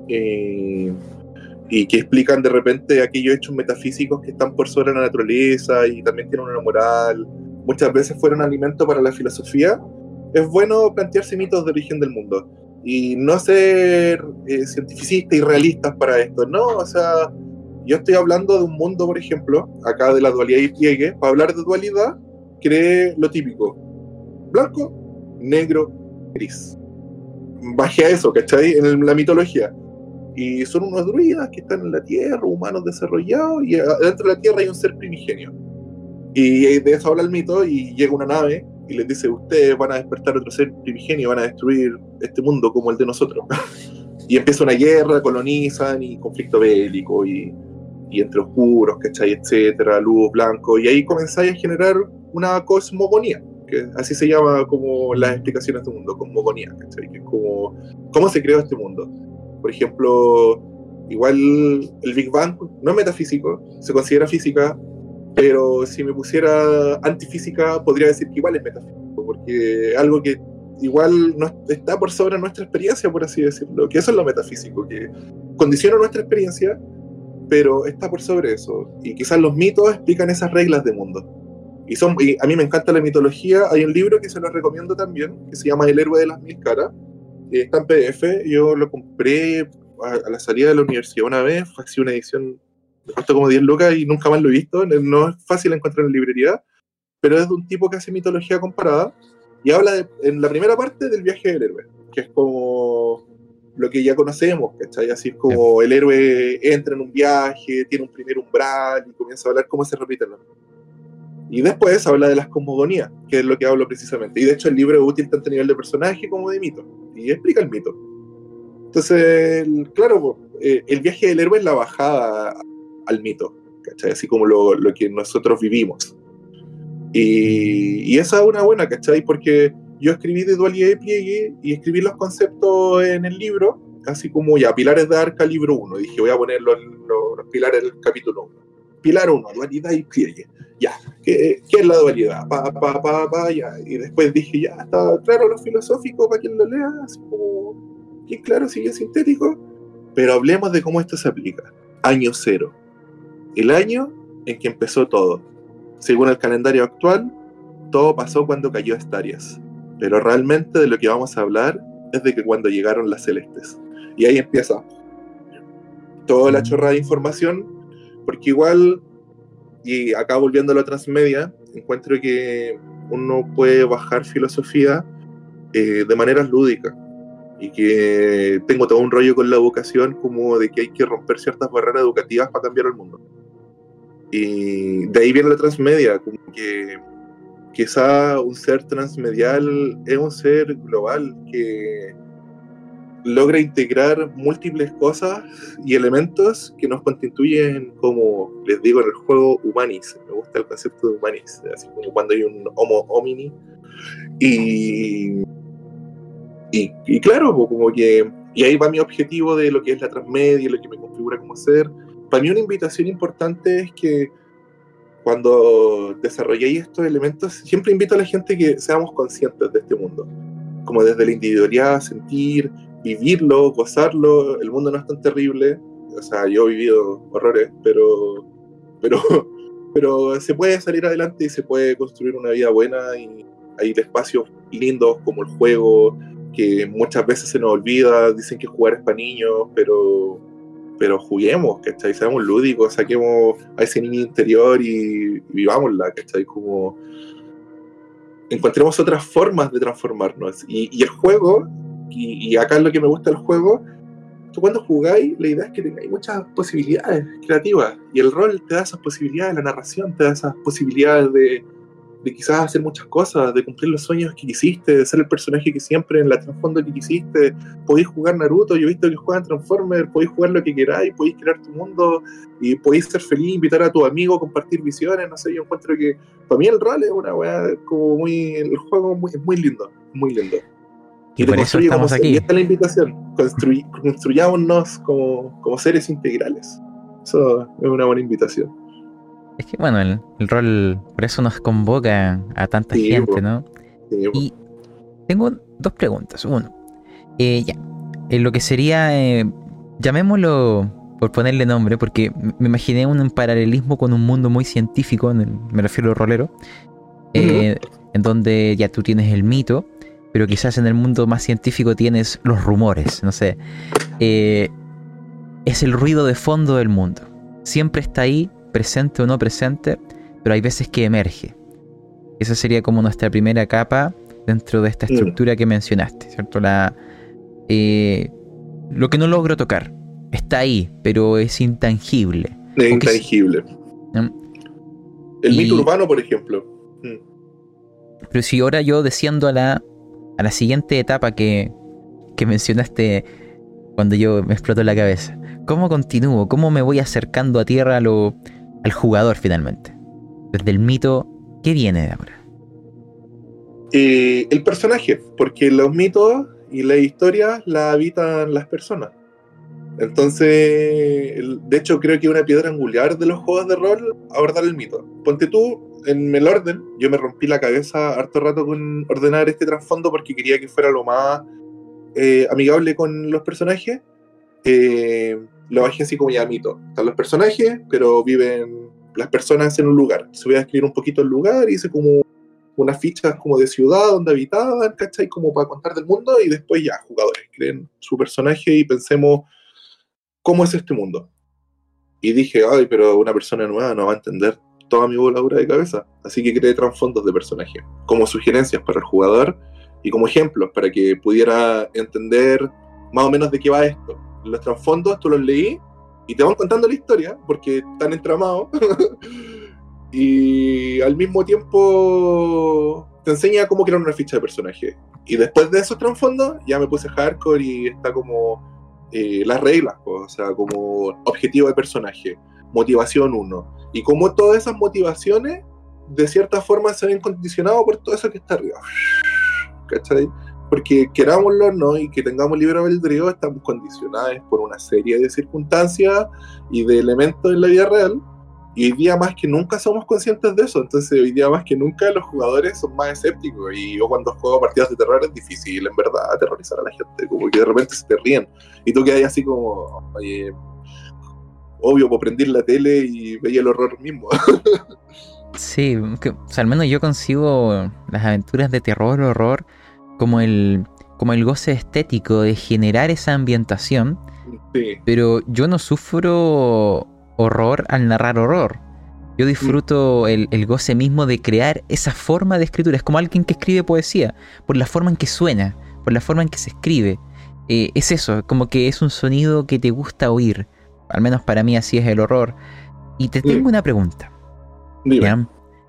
y que explican de repente aquellos hechos metafísicos que están por sobre la naturaleza y también tienen una moral, muchas veces fueron alimento para la filosofía. Es bueno plantearse mitos de origen del mundo y no ser cientificistas y realistas para esto, no, o sea, yo estoy hablando de un mundo, por ejemplo, acá de la dualidad y pliegue. Para hablar de dualidad, cree lo típico: blanco, negro, gris. Bajé a eso, ¿cachai? En la mitología. Y son unos druidas que están en la Tierra, humanos desarrollados, y dentro de la Tierra hay un ser primigenio. Y de eso habla el mito, y llega una nave y les dice: ustedes van a despertar otro ser primigenio, van a destruir este mundo como el de nosotros. Y empieza una guerra, colonizan, y conflicto bélico, y entre oscuros, ¿cachai? Etcétera, luz, blanco, y ahí comenzáis a generar una cosmogonía, que así se llama como las explicaciones del mundo, cosmogonía, ¿cachai? Que es como, ¿cómo se creó este mundo? Por ejemplo, igual el Big Bang no es metafísico, se considera física, pero si me pusiera antifísica podría decir que igual es metafísico, porque algo que igual no está por sobre nuestra experiencia, por así decirlo, que eso es lo metafísico, que condiciona nuestra experiencia, pero está por sobre eso, y quizás los mitos explican esas reglas de mundo. Y a mí me encanta la mitología. Hay un libro que se lo recomiendo también, que se llama El héroe de las mil caras, está en PDF. Yo lo compré a la salida de la universidad una vez, fue así una edición, me costó como 10 lucas y nunca más lo he visto, no es fácil encontrar en librería, pero es de un tipo que hace mitología comparada, y habla en la primera parte del viaje del héroe, que es como lo que ya conocemos, ¿cachai? Así es como el héroe entra en un viaje, tiene un primer umbral y comienza a hablar cómo se repiten las cosas. Y después habla de las cosmogonías, que es lo que hablo precisamente. Y de hecho el libro es útil tanto a nivel de personaje como de mito. Y explica el mito. Entonces, claro, el viaje del héroe es la bajada al mito, ¿cachai? Así como lo que nosotros vivimos. Y esa es una buena, ¿cachai? Porque yo escribí de dualidad y pliegue y escribí los conceptos en el libro, así como ya, pilares de Arca, libro 1. Dije, voy a poner los pilares del capítulo 1. Pilar 1, dualidad y pliegue. Ya, ¿qué es la dualidad? Ya. Y después dije, ya, está claro lo filosófico para quien lo lea, así como, bien claro, sigue sintético, pero hablemos de cómo esto se aplica. Año 0. el año en que empezó todo. Según el calendario actual, todo pasó cuando cayó Astarias. Pero realmente de lo que vamos a hablar es de que cuando llegaron las celestes. Y ahí empieza toda la chorrada de información, porque igual, y acá volviendo a la transmedia, encuentro que uno puede bajar filosofía de maneras lúdicas. Y que tengo todo un rollo con la educación, como de que hay que romper ciertas barreras educativas para cambiar el mundo. Y de ahí viene la transmedia, como que quizá un ser transmedial es un ser global que logra integrar múltiples cosas y elementos que nos constituyen, como les digo en el juego, humanis. Me gusta el concepto de humanis, así como cuando hay un homo homini. Y claro, como que, y ahí va mi objetivo de lo que es la transmedia, lo que me configura como ser. Para mí una invitación importante es que cuando desarrolléis estos elementos, siempre invito a la gente que seamos conscientes de este mundo, como desde la individualidad, sentir, vivirlo, gozarlo. El mundo no es tan terrible, o sea, yo he vivido horrores, pero, pero se puede salir adelante y se puede construir una vida buena, y hay espacios lindos como el juego, que muchas veces se nos olvida. Dicen que jugar es para niños, pero juguemos, ¿cachai? Seamos lúdicos, saquemos a ese niño interior y vivámosla, ¿cachai? Como encontremos otras formas de transformarnos. Y el juego, y acá es lo que me gusta del juego, tú cuando jugáis, la idea es que tengáis muchas posibilidades creativas, y el rol te da esas posibilidades, la narración te da esas posibilidades de quizás hacer muchas cosas, de cumplir los sueños que quisiste, de ser el personaje que siempre en la trasfondo que quisiste. Podéis jugar Naruto, yo he visto que juegan Transformers, podéis jugar lo que queráis, podéis crear tu mundo y podéis ser feliz, invitar a tu amigo, compartir visiones. No sé, yo encuentro que para mí el rol es una weá como muy, el juego es muy lindo, muy lindo. Y por eso estamos aquí. Y esta es la invitación, construyámonos como seres integrales. Eso es una buena invitación. Es que bueno, el rol por eso nos convoca a tanta gente, ¿no? Sí, y tengo dos preguntas. Uno, en lo que sería, llamémoslo por ponerle nombre, porque me imaginé un paralelismo con un mundo muy científico, me refiero al rolero, en donde ya tú tienes el mito, pero quizás en el mundo más científico tienes los rumores, no sé. Es el ruido de fondo del mundo. Siempre está ahí, presente o no presente, pero hay veces que emerge. Esa sería como nuestra primera capa dentro de esta estructura que mencionaste, ¿cierto? Lo que no logro tocar está ahí, pero es intangible. Es intangible. El mito urbano, por ejemplo. Pero si ahora yo desciendo a la siguiente etapa que mencionaste cuando yo me explotó la cabeza, ¿cómo continúo? ¿Cómo me voy acercando a tierra al jugador finalmente? Desde el mito, ¿qué viene de ahora? El personaje, porque los mitos y las historias la habitan las personas. Entonces, de hecho, creo que una piedra angular de los juegos de rol abordar el mito. Ponte tú, en el orden, yo me rompí la cabeza harto rato con ordenar este trasfondo porque quería que fuera lo más amigable con los personajes. Lo bajé así como ya mito. Están los personajes, pero viven las personas en un lugar. Se voy a escribir un poquito el lugar, hice como unas fichas como de ciudad donde habitaban, ¿cachai? Como para contar del mundo, y después ya, jugadores, creen su personaje y pensemos cómo es este mundo. Y dije, ay, pero una persona nueva no va a entender toda mi voladura de cabeza. Así que creé trasfondos de personaje, como sugerencias para el jugador y como ejemplos para que pudiera entender más o menos de qué va esto. Los trasfondos tú los leí y te van contando la historia porque están entramados y al mismo tiempo te enseña cómo crear una ficha de personaje. Y después de esos trasfondos ya me puse hardcore y está como las reglas, pues, o sea, como objetivo de personaje, motivación 1, y como todas esas motivaciones de cierta forma se ven condicionadas por todo eso que está arriba, ¿cachai? Porque querámoslo, ¿no? Y que tengamos libre albedrío, estamos condicionados por una serie de circunstancias y de elementos en la vida real, y hoy día más que nunca somos conscientes de eso. Entonces hoy día más que nunca los jugadores son más escépticos, y yo cuando juego partidas de terror es difícil en verdad aterrorizar a la gente, como que de repente se te ríen y tú quedas así como, oye, obvio, pues prendí la tele y veía el horror mismo. Sí, o sea, al menos yo consigo las aventuras de terror, horror, como el goce estético de generar esa ambientación, Sí. pero yo no sufro horror al narrar horror. Yo disfruto el goce mismo de crear esa forma de escritura. Es como alguien que escribe poesía, por la forma en que suena, por la forma en que se escribe. Es eso, como que es un sonido que te gusta oír. Al menos para mí así es el horror. Y te tengo una pregunta. Dime. ¿Ya?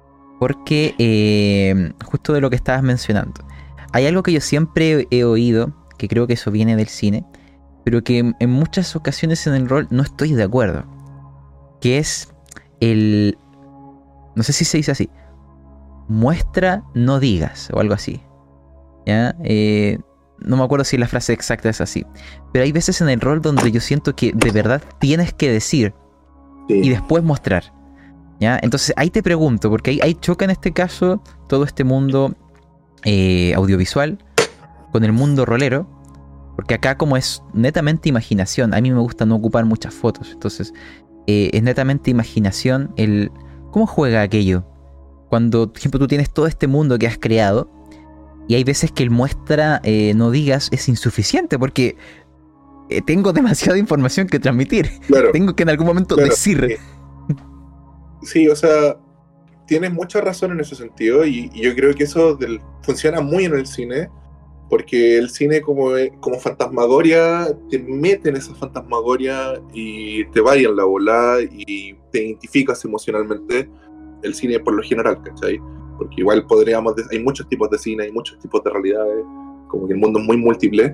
Porque justo de lo que estabas mencionando, hay algo que yo siempre he oído, que creo que eso viene del cine, pero que en muchas ocasiones en el rol no estoy de acuerdo, que es el, no sé si se dice así, muestra, no digas, o algo así, ¿ya? No me acuerdo si la frase exacta es así, pero hay veces en el rol donde yo siento que de verdad tienes que decir y después mostrar, ¿ya? Entonces ahí te pregunto, porque ahí choca en este caso todo este mundo audiovisual con el mundo rolero, porque acá como es netamente imaginación, a mí me gusta no ocupar muchas fotos, entonces es netamente imaginación el cómo juega aquello cuando, por ejemplo, tú tienes todo este mundo que has creado y hay veces que el muestra no digas es insuficiente porque tengo demasiada información que transmitir. Claro, tengo que en algún momento decir. Sí, o sea, tienes mucha razón en ese sentido y yo creo que eso funciona muy en el cine, porque el cine como fantasmagoria te mete en esa fantasmagoria y te va en la bola y te identificas emocionalmente. El cine por lo general, ¿cachai? Porque igual hay muchos tipos de cine, hay muchos tipos de realidades, como que el mundo es muy múltiple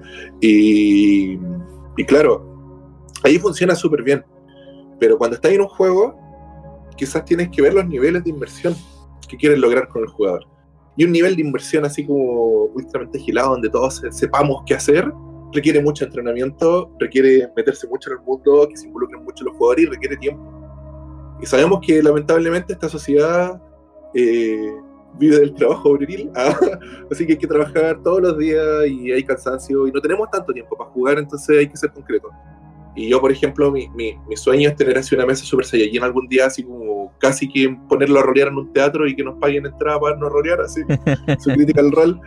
y claro, ahí funciona súper bien, pero cuando estás en un juego quizás tienes que ver los niveles de inversión que quieres lograr con el jugador. Y un nivel de inversión así como ultramente agilado, donde todos sepamos qué hacer, requiere mucho entrenamiento, requiere meterse mucho en el mundo, que se involucren mucho los jugadores y requiere tiempo. Y sabemos que lamentablemente esta sociedad vive del trabajo obreril, así que hay que trabajar todos los días y hay cansancio y no tenemos tanto tiempo para jugar, entonces hay que ser concreto. Y yo, por ejemplo, mi sueño es tener así una mesa Super Saiyajin algún día, así como casi que ponerlo a rolear en un teatro y que nos paguen entrada para no rolear, así, su Critical Role.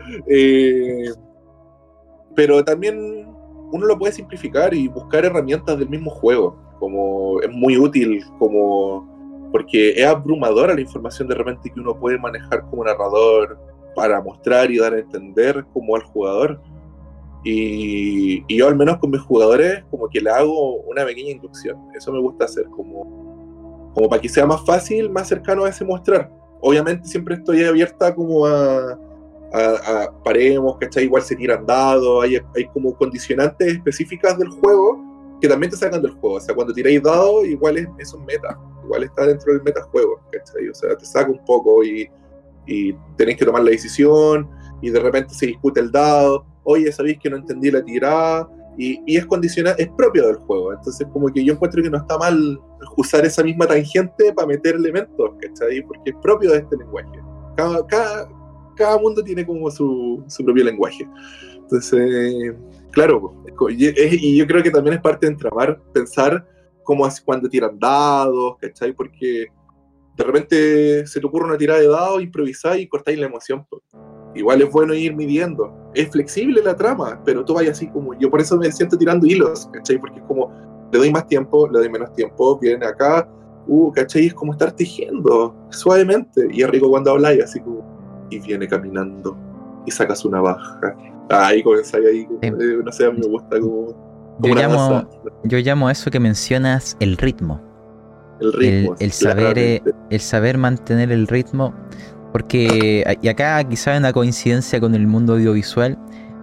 Pero también uno lo puede simplificar y buscar herramientas del mismo juego, como es muy útil, porque es abrumadora la información de repente que uno puede manejar como narrador para mostrar y dar a entender como al jugador. Y yo al menos con mis jugadores como que le hago una pequeña inducción, eso me gusta hacer como para que sea más fácil, más cercano a ese mostrar. Obviamente siempre estoy abierta como a paremos, ¿cachai? Igual se tiran dados, hay como condicionantes específicas del juego que también te sacan del juego, o sea, cuando tiráis dados igual es un meta, igual está dentro del metajuego, ¿cachai? O sea, te saca un poco y tenéis que tomar la decisión y de repente se discute el dado, oye, sabéis que no entendí la tirada, y es condicional, es propio del juego, entonces como que yo encuentro que no está mal usar esa misma tangente para meter elementos, ¿cachai? Porque es propio de este lenguaje. Cada mundo tiene como su propio lenguaje. Entonces, claro, y yo creo que también es parte de entramar, pensar cómo es cuando tiran dados, ¿cachai? Porque de repente se te ocurre una tirada de dados, improvisáis y cortáis la emoción. Igual es bueno ir midiendo. Es flexible la trama, pero tú vayas así como... Yo por eso me siento tirando hilos, ¿cachai? Porque es como, le doy más tiempo, le doy menos tiempo, vienen acá, ¿cachai? Es como estar tejiendo suavemente. Y es rico cuando habláis así como... Y viene caminando y sacas una baja. Ahí comenzáis ahí, como, no sé, a mí me gusta como yo llamo a eso que mencionas el ritmo. El ritmo. El saber mantener el ritmo. Porque, y acá quizá una coincidencia con el mundo audiovisual,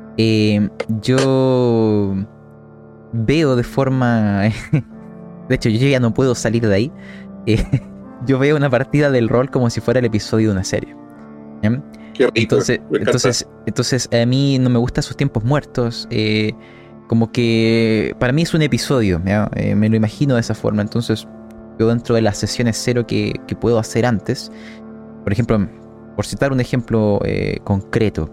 yo veo de forma... de hecho, yo ya no puedo salir de ahí. Yo veo una partida del rol como si fuera el episodio de una serie. Qué rico, entonces a mí no me gustan esos tiempos muertos. Como que para mí es un episodio, me lo imagino de esa forma. Entonces yo dentro de las sesiones cero que puedo hacer antes, por ejemplo, por citar un ejemplo concreto,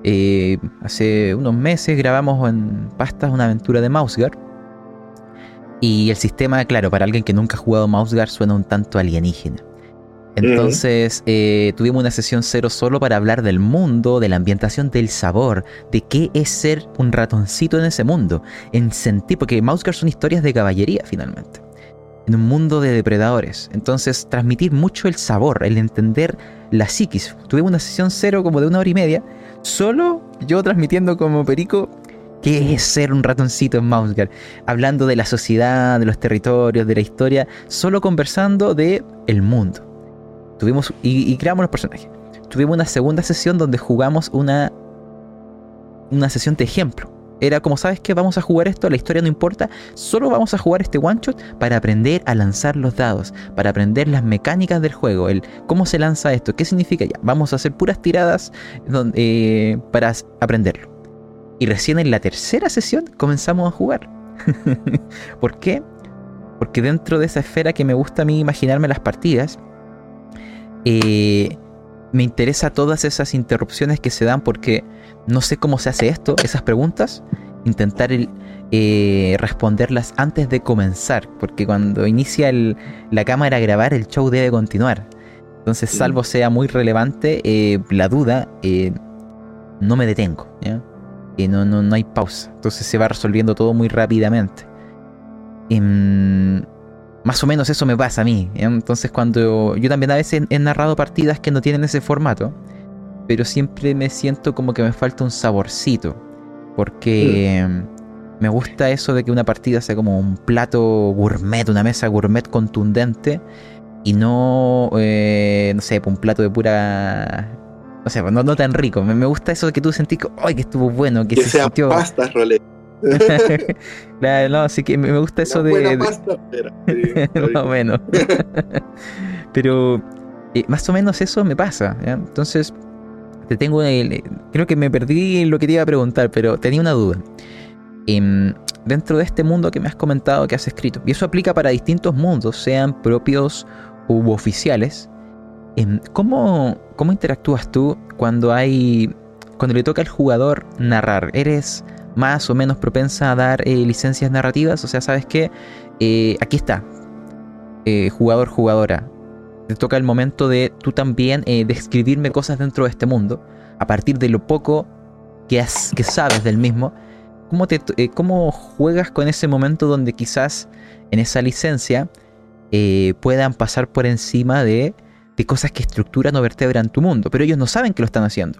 hace unos meses grabamos en Pastas una aventura de Mouseguard Y el sistema, claro, para alguien que nunca ha jugado Mouse Guard suena un tanto alienígena. Entonces tuvimos una sesión 0 solo para hablar del mundo, de la ambientación, del sabor, de qué es ser un ratoncito en ese mundo, en sentir, porque Mouse Guard son historias de caballería finalmente, en un mundo de depredadores. Entonces transmitir mucho el sabor, el entender la psiquis. Tuvimos una sesión 0 como de 1 hora y media, solo yo transmitiendo como perico qué es ser un ratoncito en Mouse Guard, hablando de la sociedad, de los territorios, de la historia, solo conversando de el mundo. Tuvimos y creamos los personajes. Tuvimos una segunda sesión donde jugamos una sesión de ejemplo. Era como, ¿sabes qué? Vamos a jugar esto, la historia no importa, solo vamos a jugar este one shot para aprender a lanzar los dados, para aprender las mecánicas del juego, el cómo se lanza esto, qué significa ya. Vamos a hacer puras tiradas para aprenderlo. Y recién en la tercera sesión comenzamos a jugar. ¿Por qué? Porque dentro de esa esfera que me gusta a mí imaginarme las partidas, me interesa todas esas interrupciones que se dan, porque no sé cómo se hace esto, esas preguntas, intentar responderlas antes de comenzar, porque cuando inicia la cámara a grabar, el show debe continuar. Entonces, salvo sea muy relevante la duda, no me detengo, ¿ya? No hay pausa, entonces se va resolviendo todo muy rápidamente. Más o menos eso me pasa a mí, ¿eh? Entonces cuando yo también a veces he narrado partidas que no tienen ese formato, pero siempre me siento como que me falta un saborcito, porque me gusta eso de que una partida sea como un plato gourmet, una mesa gourmet contundente, y no sé, un plato de pura, no sé, no tan rico. Me gusta eso de que tú sentís que, ¡ay, que estuvo bueno! Que se sea sintió... pastas, Rolé. Claro, no, así que me gusta eso buena pasta, pero, más o menos. Pero más o menos eso me pasa, ¿ya? Entonces te tengo creo que me perdí en lo que te iba a preguntar, pero tenía una duda. Dentro de este mundo que me has comentado que has escrito, y eso aplica para distintos mundos, sean propios u oficiales, ¿cómo interactúas tú cuando le toca al jugador narrar? ¿Eres más o menos propensa a dar licencias narrativas? O sea, ¿sabes qué? Aquí está, jugador, jugadora, te toca el momento de tú también describirme cosas dentro de este mundo, a partir de lo poco que sabes del mismo. ¿Cómo juegas con ese momento donde quizás en esa licencia puedan pasar por encima de cosas que estructuran o vertebran tu mundo, pero ellos no saben que lo están haciendo?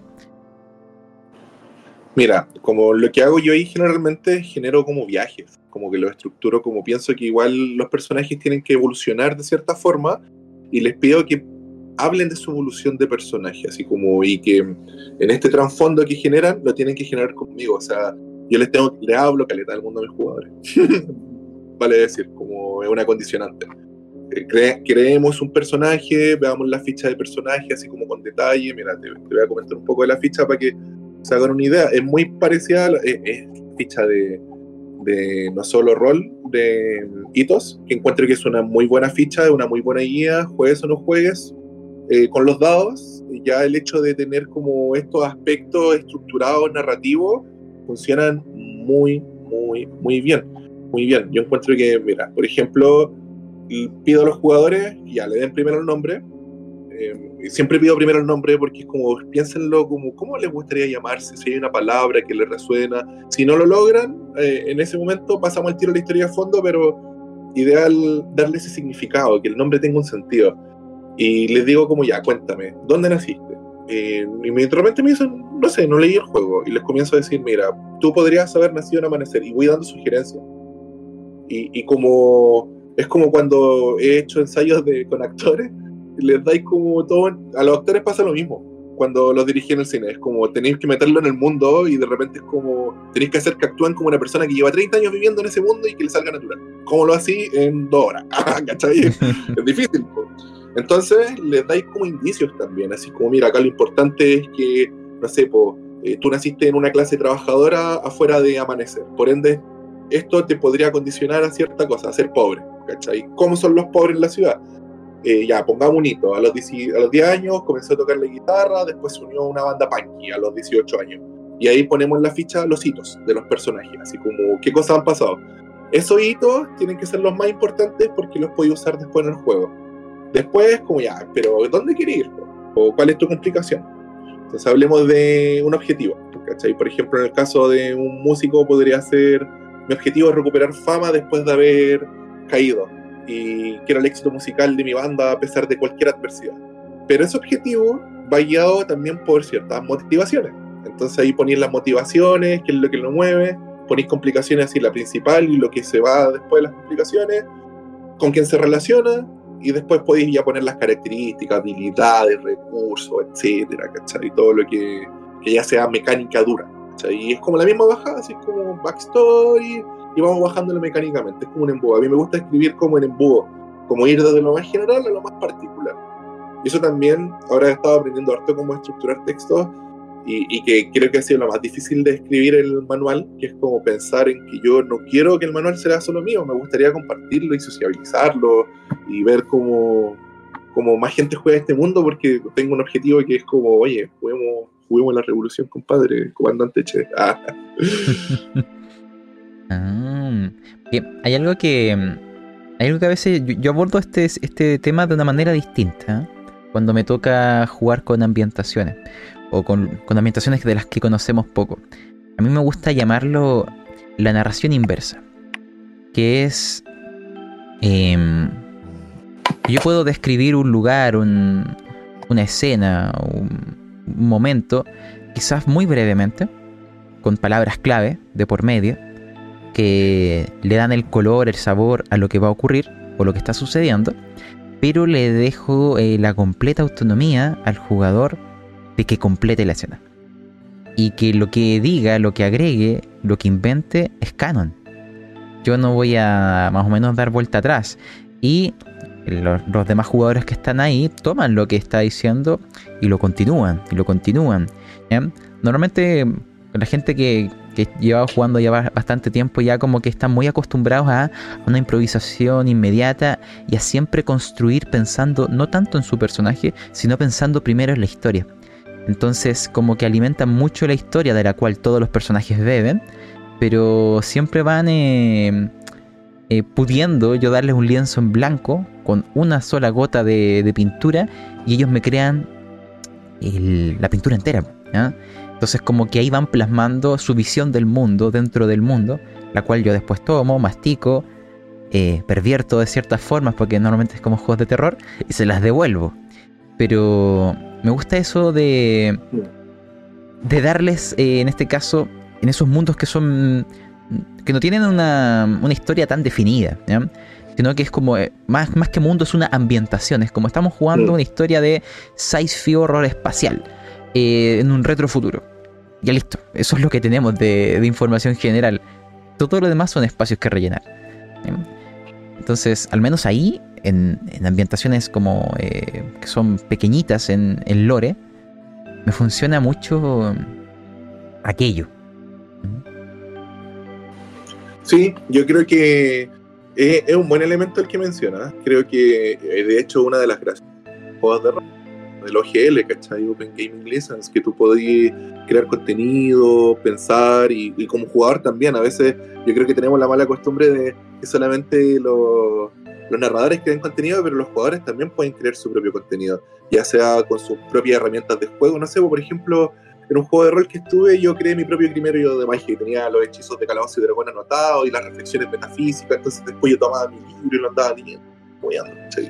Mira, como lo que hago yo ahí generalmente genero como viajes, como que lo estructuro, como pienso que igual los personajes tienen que evolucionar de cierta forma, y les pido que hablen de su evolución de personaje, así como, y que en este trasfondo que generan, lo tienen que generar conmigo. O sea, yo les hablo caleta al mundo a mis jugadores. Vale decir, como es una condicionante. Creemos un personaje, veamos la ficha de personaje, así como con detalle. Mira, te voy a comentar un poco de la ficha para que se hagan una idea. Es muy parecida a la ficha de no solo rol, de hitos, que encuentro que es una muy buena ficha, una muy buena guía, juegues o no juegues, con los dados. Ya el hecho de tener como estos aspectos estructurados, narrativos, funcionan muy, muy, muy bien. Muy bien. Yo encuentro que, mira, por ejemplo, pido a los jugadores, ya le den primero el nombre. Siempre pido primero el nombre porque es como, piénsenlo como cómo les gustaría llamarse, si hay una palabra que les resuena. Si no lo logran, en ese momento pasamos al tiro de la historia de fondo, pero ideal darle ese significado, que el nombre tenga un sentido. Y les digo como, ya, cuéntame, ¿dónde naciste? Y de repente me dicen, no sé, no leí el juego. Y les comienzo a decir, mira, tú podrías haber nacido en Amanecer. Y voy dando sugerencias. Y como es como cuando he hecho ensayos con actores, les dais como todo. A los actores pasa lo mismo cuando los dirigí en el cine. Es como tenéis que meterlo en el mundo, y de repente es como tenéis que hacer que actúen como una persona que lleva 30 años viviendo en ese mundo y que le salga natural. ¿Cómo lo así? En 2 horas. ¿Cachai? Es difícil. Entonces les dais como indicios también, así como, mira, acá lo importante es que, no sé, tú naciste en una clase trabajadora afuera de Amanecer, por ende esto te podría condicionar a cierta cosa, a ser pobre, ¿cachai? ¿Cómo son los pobres en la ciudad? Ya, pongamos un hito. A los 10 años comenzó a tocar la guitarra, después se unió a una banda punky a los 18 años. Y ahí ponemos en la ficha los hitos de los personajes, así como qué cosas han pasado. Esos hitos tienen que ser los más importantes porque los podéis usar después en el juego. Después, como ya, pero ¿dónde quieres ir? ¿O cuál es tu complicación? Entonces hablemos de un objetivo, ¿cachai? Por ejemplo, en el caso de un músico podría ser: mi objetivo es recuperar fama después de haber caído y quiero el éxito musical de mi banda a pesar de cualquier adversidad. Pero ese objetivo va guiado también por ciertas motivaciones. Entonces ahí ponéis las motivaciones, qué es lo que lo mueve, ponéis complicaciones así, la principal y lo que se va después de las complicaciones, con quién se relaciona, y después podéis ya poner las características, habilidades, recursos, etcétera, ¿cachai? Todo lo que ya sea mecánica dura, ¿cachai? Y es como la misma bajada, así como backstory, y vamos bajándolo mecánicamente, es como un embudo. A mí me gusta escribir como en embudo, como ir desde lo más general a lo más particular. Y eso también, ahora he estado aprendiendo harto cómo estructurar textos, y que creo que ha sido lo más difícil de escribir el manual, que es como pensar en que yo no quiero que el manual sea solo mío, me gustaría compartirlo y sociabilizarlo y ver cómo más gente juega este mundo, porque tengo un objetivo que es como, oye, juguemos la revolución, compadre, comandante Che. Hay algo que a veces yo abordo este tema de una manera distinta, ¿eh? Cuando me toca jugar con ambientaciones o con ambientaciones de las que conocemos poco. A mí me gusta llamarlo la narración inversa, que es yo puedo describir un lugar, una escena, un momento, quizás muy brevemente, con palabras clave de por medio, que le dan el color, el sabor a lo que va a ocurrir o lo que está sucediendo, pero le dejo la completa autonomía al jugador de que complete la escena. Y que lo que diga, lo que agregue, lo que invente es canon. Yo no voy a más o menos dar vuelta atrás. Y los demás jugadores que están ahí toman lo que está diciendo y lo continúan, ¿ya? Normalmente la gente que lleva jugando ya bastante tiempo ya como que están muy acostumbrados a una improvisación inmediata y a siempre construir pensando no tanto en su personaje, sino pensando primero en la historia. Entonces como que alimentan mucho la historia de la cual todos los personajes beben, pero siempre van pudiendo yo darles un lienzo en blanco con una sola gota de pintura y ellos me crean la pintura entera, ¿ya? Entonces como que ahí van plasmando su visión del mundo dentro del mundo, la cual yo después tomo, mastico, pervierto de ciertas formas porque normalmente es como juegos de terror y se las devuelvo. Pero me gusta eso de darles, en este caso, en esos mundos que no tienen una historia tan definida, ¿ya? Sino que es como, más que mundo, es una ambientación. Es como estamos jugando una historia de sci-fi horror espacial en un retrofuturo. Ya listo, eso es lo que tenemos de información general. Todo lo demás son espacios que rellenar. Entonces, al menos ahí, en ambientaciones como que son pequeñitas en lore, me funciona mucho aquello. Sí, yo creo que es un buen elemento el que mencionas. Creo que, de hecho, una de las gracias de juegos de rol, del OGL, ¿cachai? Open Gaming License, que tú podías crear contenido, pensar, y como jugador también. A veces yo creo que tenemos la mala costumbre de que solamente los narradores creen contenido, pero los jugadores también pueden crear su propio contenido, ya sea con sus propias herramientas de juego. No sé, por ejemplo, en un juego de rol que estuve, yo creé mi propio grimorio de magia, y tenía los hechizos de Calabozo y Dragón anotados y las reflexiones metafísicas. Entonces después yo tomaba mi libro y lo andaba leyendo, ¿cachai?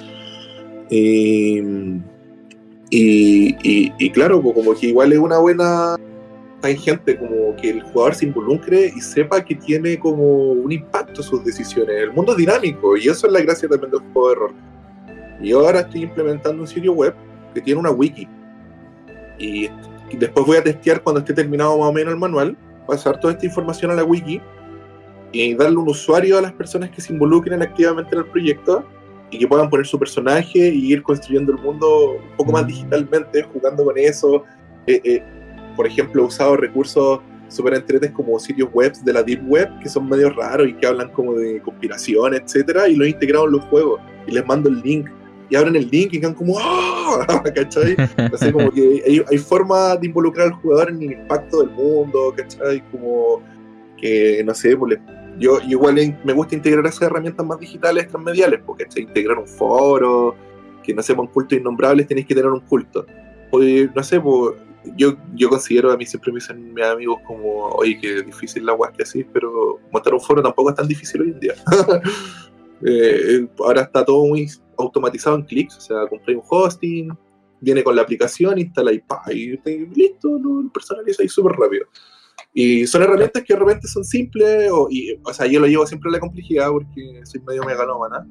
Y claro, pues como que igual es una buena tangente, como que el jugador se involucre y sepa que tiene como un impacto sus decisiones. El mundo es dinámico y eso es la gracia también del juego de rol. Y ahora estoy implementando un sitio web que tiene una wiki, y después voy a testear cuando esté terminado más o menos el manual, pasar toda esta información a la wiki y darle un usuario a las personas que se involucren activamente en el proyecto y que puedan poner su personaje y ir construyendo el mundo un poco más digitalmente, jugando con eso. Por ejemplo, he usado recursos súper entretenidos como sitios web de la Deep Web, que son medio raros y que hablan como de conspiración, etcétera, y los he integrado en los juegos y les mando el link y abren el link y quedan como ¡ah! ¿Cachai? Así como que hay formas de involucrar al jugador en el impacto del mundo, ¿cachai? Como que, no sé, pues yo igual me gusta integrar esas herramientas más digitales, transmediales, porque integrar un foro, que no sé, un culto innombrables, tenéis que tener un culto. O no sé, pues, yo considero, a mí siempre me dicen mis amigos como, oye, que difícil la guay que así, pero montar un foro tampoco es tan difícil hoy en día. Ahora está todo muy automatizado en clics, o sea, compré un hosting, viene con la aplicación, instala y listo, lo personalizáis súper rápido. Y son herramientas que de repente son simples, o sea, yo lo llevo siempre a la complejidad porque soy medio megalómana,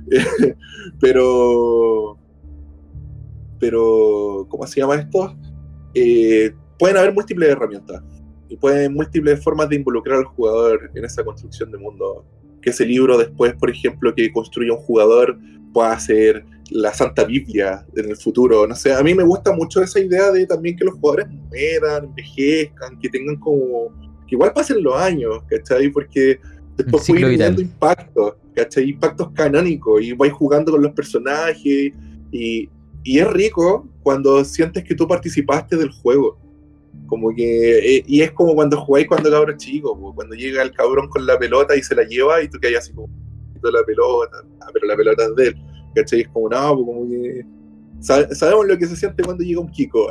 pero, ¿cómo se llama esto? Pueden haber múltiples herramientas y pueden múltiples formas de involucrar al jugador en esa construcción de mundo. Que ese libro después, por ejemplo, que construya un jugador pueda ser la Santa Biblia en el futuro. No sé, a mí me gusta mucho esa idea de también que los jugadores mueran, envejezcan, que tengan como... que igual pasen los años, ¿cachai? Porque después puede ir viendo impactos, ¿cachai? Impactos canónicos, y vais jugando con los personajes, y es rico cuando sientes que tú participaste del juego. Como que, y es como cuando jugáis cuando cabros chicos, cuando llega el cabrón con la pelota y se la lleva y tú caes así como la pelota, pero la pelota es de él, ¿cachai? Es como, no, como que sabemos lo que se siente cuando llega un Kiko.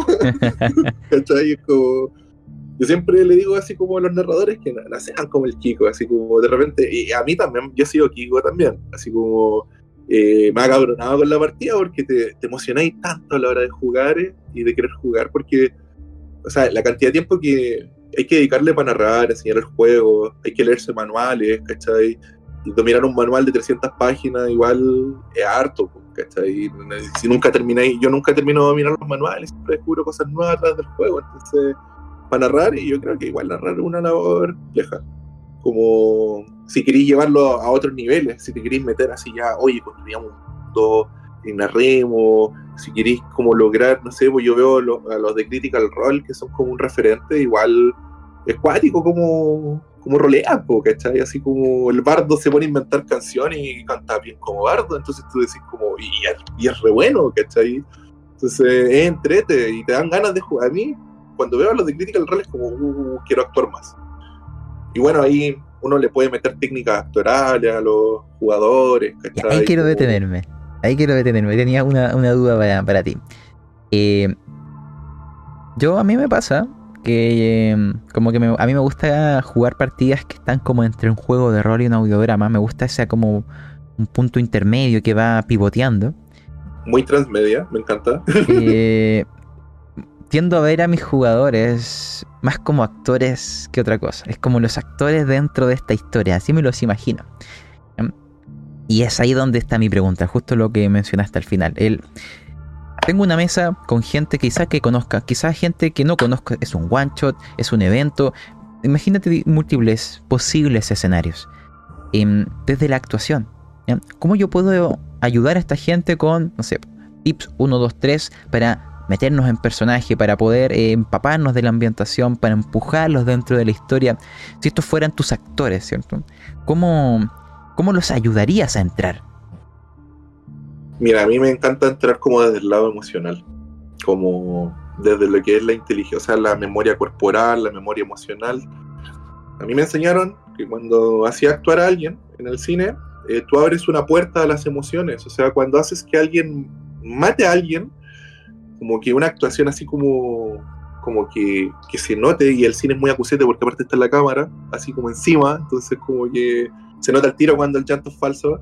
¿Cachai? Es como, yo siempre le digo así como a los narradores que no sean como el Kiko, así como de repente, y a mí también, yo he sido Kiko también, así como me ha cabronado con la partida porque te emocionáis tanto a la hora de jugar y de querer jugar, porque o sea, la cantidad de tiempo que hay que dedicarle para narrar, enseñar el juego, hay que leerse manuales, ¿cachai? Y dominar un manual de 300 páginas igual es harto, ¿cachai? Si nunca termináis, yo nunca termino de dominar los manuales, siempre descubro cosas nuevas atrás del juego, entonces, para narrar, y yo creo que igual narrar es una labor compleja. Como si queréis llevarlo a otros niveles, si te queréis meter así ya, oye, construyamos un mundo, narremos, si queréis como lograr, no sé, pues yo veo a los de Critical Role que son como un referente, igual es cuático como rolean, ¿cachai? Así como el bardo se pone a inventar canciones y canta bien como bardo, entonces tú decís como, y es re bueno, ¿cachai? Entonces es entrete y te dan ganas de jugar. A mí, cuando veo a los de Critical Role es como, quiero actuar más. Y bueno, ahí uno le puede meter técnicas actorales a los jugadores, ¿cachai? Ahí quiero detenerme. Tenía una duda para ti. A mí me pasa que como que a mí me gusta jugar partidas que están como entre un juego de rol y un audiodrama. Me gusta ese como un punto intermedio que va pivoteando. Muy transmedia, me encanta. Tiendo a ver a mis jugadores más como actores que otra cosa. Es como los actores dentro de esta historia, así me los imagino. Y es ahí donde está mi pregunta, justo lo que mencionaste al final. Tengo una mesa con gente quizás que conozca, quizás gente que no conozca, es un one shot, es un evento. Imagínate múltiples posibles escenarios. Desde la actuación, ¿ya? ¿Cómo yo puedo ayudar a esta gente con, no sé, tips 1, 2, 3 para meternos en personaje, para poder empaparnos de la ambientación, para empujarlos dentro de la historia? Si estos fueran tus actores, ¿cierto? ¿Cómo los ayudarías a entrar? Mira, a mí me encanta entrar como desde el lado emocional, como desde lo que es la inteligencia, o sea, la memoria corporal, la memoria emocional. A mí me enseñaron que cuando hacía actuar a alguien en el cine, tú abres una puerta a las emociones, o sea, cuando haces que alguien mate a alguien, como que una actuación así como que se note, y el cine es muy acusete porque aparte está en la cámara, así como encima, entonces como que se nota el tiro cuando el llanto es falso.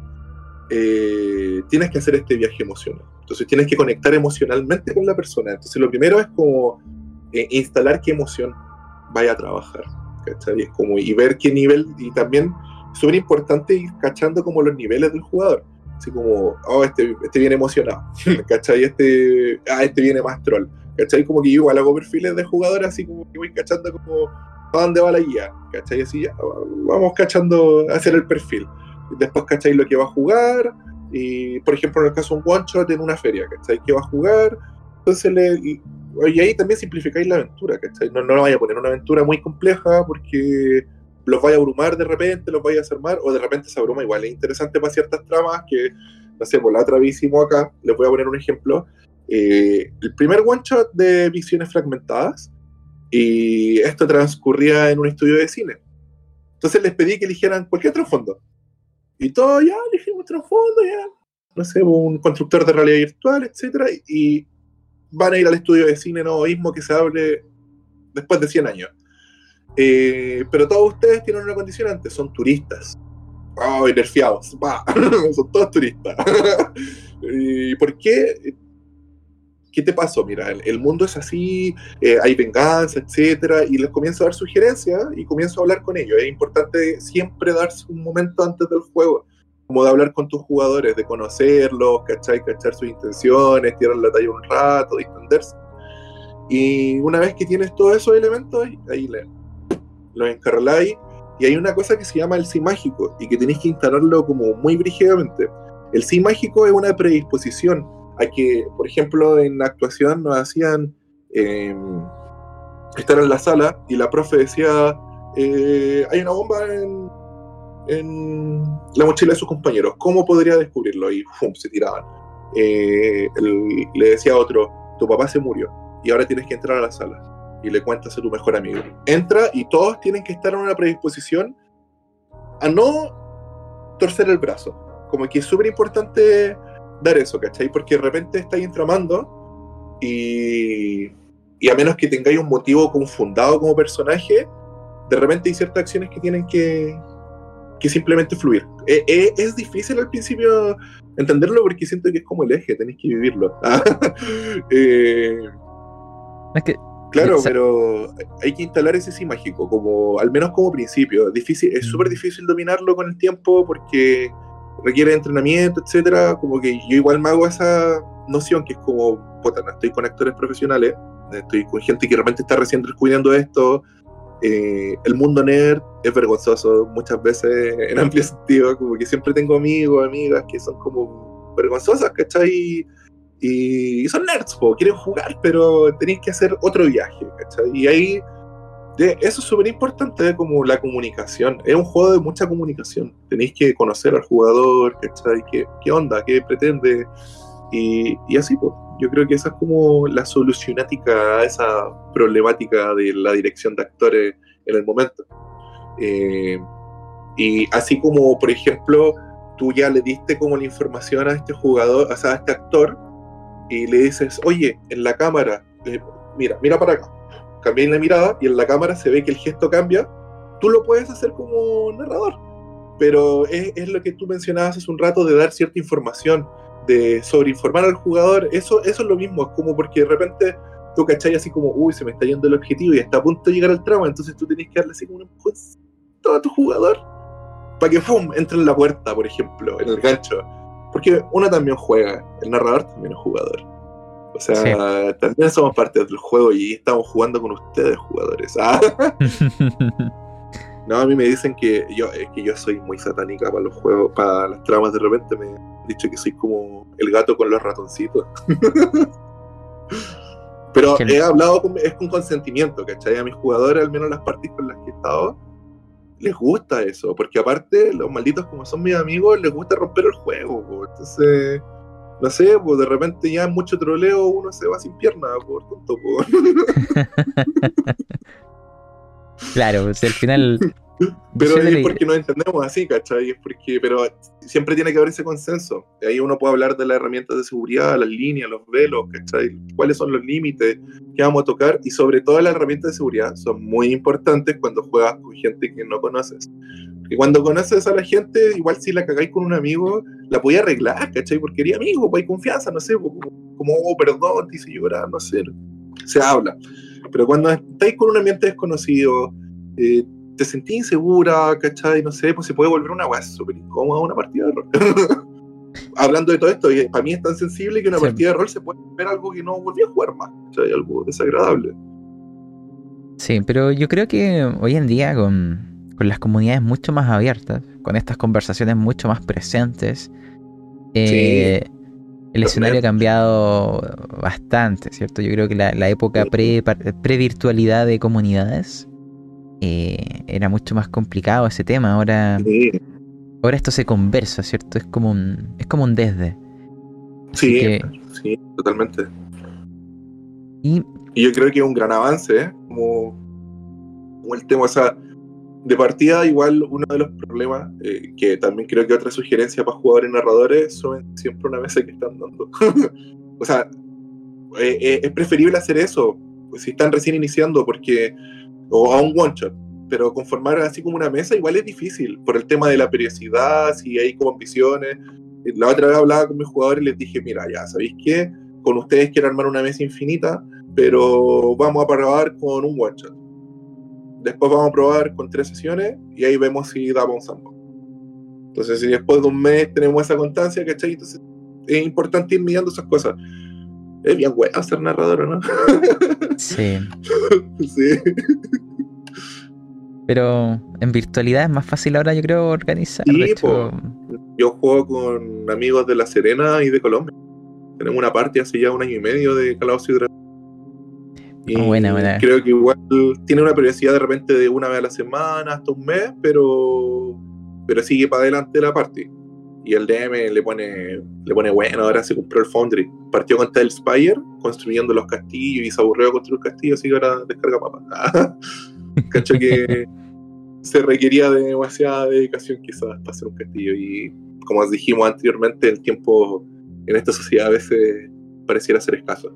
Tienes que hacer este viaje emocional, entonces tienes que conectar emocionalmente con la persona. Entonces lo primero es como instalar qué emoción vaya a trabajar, ¿cachai? Es como, y ver qué nivel, y también es súper importante ir cachando como los niveles del jugador, así como, este viene emocionado, ¿cachai? Este viene más troll, ¿cachai? Como que yo igual hago perfiles de jugadores, así como que voy cachando como a dónde va la guía, ¿cachai? Así ya, vamos cachando, hacer el perfil. Después, ¿cachai? Lo que va a jugar, y por ejemplo en el caso de un one shot en una feria, ¿cachai? ¿Qué va a jugar? Entonces y ahí también simplificáis la aventura, ¿cachai? No le vaya a poner una aventura muy compleja porque los vaya a abrumar de repente, los vaya a desarmar, o de repente se abruma. Igual es interesante para ciertas tramas que, no sé, por la otra vez hicimos acá, les voy a poner un ejemplo. El primer one shot de Visiones Fragmentadas, y esto transcurría en un estudio de cine. Entonces les pedí que eligieran cualquier trasfondo. Y todos ya elegimos trasfondo, ya, no sé, un constructor de realidad virtual, etcétera, y van a ir al estudio de cine Novoísmo que se abre después de 100 años. Pero todos ustedes tienen una condicionante, son turistas. ¡Oh, nerfeados! Son todos turistas. ¿Y por qué? ¿Qué te pasó? Mira, el mundo es así, hay venganza, etcétera, y les comienzo a dar sugerencias y comienzo a hablar con ellos. Es importante siempre darse un momento antes del juego, como de hablar con tus jugadores, de conocerlos, ¿cachai? Cachar sus intenciones, tirar la talla un rato, distenderse. Y una vez que tienes todos esos elementos, ahí los encarriláis, y hay una cosa que se llama el sí mágico, y que tenéis que instalarlo como muy brígidamente. El sí mágico es una predisposición a que, por ejemplo, en la actuación nos hacían estar en la sala y la profe decía, hay una bomba en la mochila de sus compañeros, ¿cómo podría descubrirlo? Y ¡pum! Se tiraban. Le decía a otro, tu papá se murió y ahora tienes que entrar a la sala y le cuentas a tu mejor amigo. Entra y todos tienen que estar en una predisposición a no torcer el brazo. Como que es súper importante dar eso, ¿cachai? Porque de repente estáis entramando y a menos que tengáis un motivo confundado como personaje, de repente hay ciertas acciones que tienen que simplemente fluir. Es difícil al principio entenderlo porque siento que es como el eje, tenéis que vivirlo. Es que, claro, pero hay que instalar ese sí mágico, como, al menos como principio. Es súper difícil dominarlo con el tiempo porque requiere entrenamiento, etcétera. Como que yo igual me hago esa noción que es como, puta, no estoy con actores profesionales, estoy con gente que realmente está recién descubriendo esto. El mundo nerd es vergonzoso muchas veces en amplio sentido, como que siempre tengo amigos, amigas que son como vergonzosas, ¿cachai? Y son nerds, quieren jugar, pero tenéis que hacer otro viaje, ¿cachai? Y ahí, eso es súper importante, como la comunicación. Es un juego de mucha comunicación. Tenéis que conocer al jugador, ¿cachai? ¿Qué onda? ¿Qué pretende? Y así, pues. Yo creo que esa es como la solucionática a esa problemática de la dirección de actores en el momento. Y así como, por ejemplo, tú ya le diste como la información a este jugador, o sea, a este actor, y le dices, oye, en la cámara, mira para acá. Cambiáis la mirada y en la cámara se ve que el gesto cambia. Tú lo puedes hacer como narrador, pero es lo que tú mencionabas hace un rato de dar cierta información, de sobreinformar al jugador. Eso es lo mismo, es como porque de repente tú cachai así como, uy, se me está yendo el objetivo y está a punto de llegar al tramo, entonces tú tenés que darle así como un empujón a tu jugador para que ¡pum! Entre en la puerta, por ejemplo, en el gancho. Porque uno también juega, el narrador también es jugador. O sea, sí, también somos parte del juego y estamos jugando con ustedes, jugadores. No, a mí me dicen que yo soy muy satánica para los juegos, para las tramas. De repente me han dicho que soy como el gato con los ratoncitos. Pero he hablado es con consentimiento, ¿cachai? A mis jugadores, al menos las partidas con las que he estado, les gusta eso, porque aparte los malditos, como son mis amigos, les gusta romper el juego, po. Entonces, no sé, pues de repente ya en mucho troleo uno se va sin pierna, por tonto, po. Claro, pues al final. Pero es porque nos entendemos así, ¿cachai? Pero siempre tiene que haber ese consenso. Ahí uno puede hablar de las herramientas de seguridad, las líneas, los velos, ¿cachai? ¿Cuáles son los límites que vamos a tocar? Y sobre todo las herramientas de seguridad son muy importantes cuando juegas con gente que no conoces. Porque cuando conoces a la gente, igual si la cagáis con un amigo, la podías arreglar, ¿cachai? Porque eres amigo, pues hay confianza, no sé, como, oh, perdón, te hice llorar, no sé. Se habla. Pero cuando estáis con un ambiente desconocido, te sentís insegura, ¿cachai? No sé, pues se puede volver una weá súper incómoda una partida de rol. Hablando de todo esto, para mí es tan sensible que una partida de rol se puede ver algo que no volví a jugar más, ¿cachai? Algo desagradable. Sí, pero yo creo que hoy en día con las comunidades mucho más abiertas, con estas conversaciones mucho más presentes, el escenario ha cambiado bastante, ¿cierto? Yo creo que la época pre-virtualidad de comunidades era mucho más complicado ese tema. Ahora esto se conversa, ¿cierto? Es como un desde. Sí, totalmente. Y yo creo que es un gran avance, como el tema, o sea, De partida, igual uno de los problemas, que también creo que otra sugerencia para jugadores narradores, son siempre una mesa que están dando. O sea, es preferible hacer eso si están recién iniciando, porque o a un one shot, pero conformar así como una mesa igual es difícil por el tema de la periodicidad, si hay como ambiciones. La otra vez hablaba con mis jugadores y les dije, mira, ya, ¿sabéis qué? Con ustedes quiero armar una mesa infinita, pero vamos a probar con un one shot. Después vamos a probar con 3 sesiones y ahí vemos si damos ambos. Entonces, si después de un mes tenemos esa constancia, ¿cachai? Entonces, es importante ir midiendo esas cosas. Es bien bueno ser narrador, ¿no? Sí. Sí. Pero en virtualidad es más fácil ahora, yo creo, organizar. Sí, De hecho, yo juego con amigos de La Serena y de Colombia. Tenemos una party hace ya 1 año y medio de Calabozos y Dragones. Y buena. creo que igual tiene una periodicidad de repente de una vez a la semana hasta un mes, pero sigue para adelante la party. Y el DM le pone bueno, ahora se compró el Foundry. Partió con Talespire, construyendo los castillos y se aburrió de construir castillos, así que ahora descarga mapas. Cacho que se requería de demasiada dedicación quizás para hacer un castillo. Y como dijimos anteriormente, el tiempo en esta sociedad a veces pareciera ser escaso.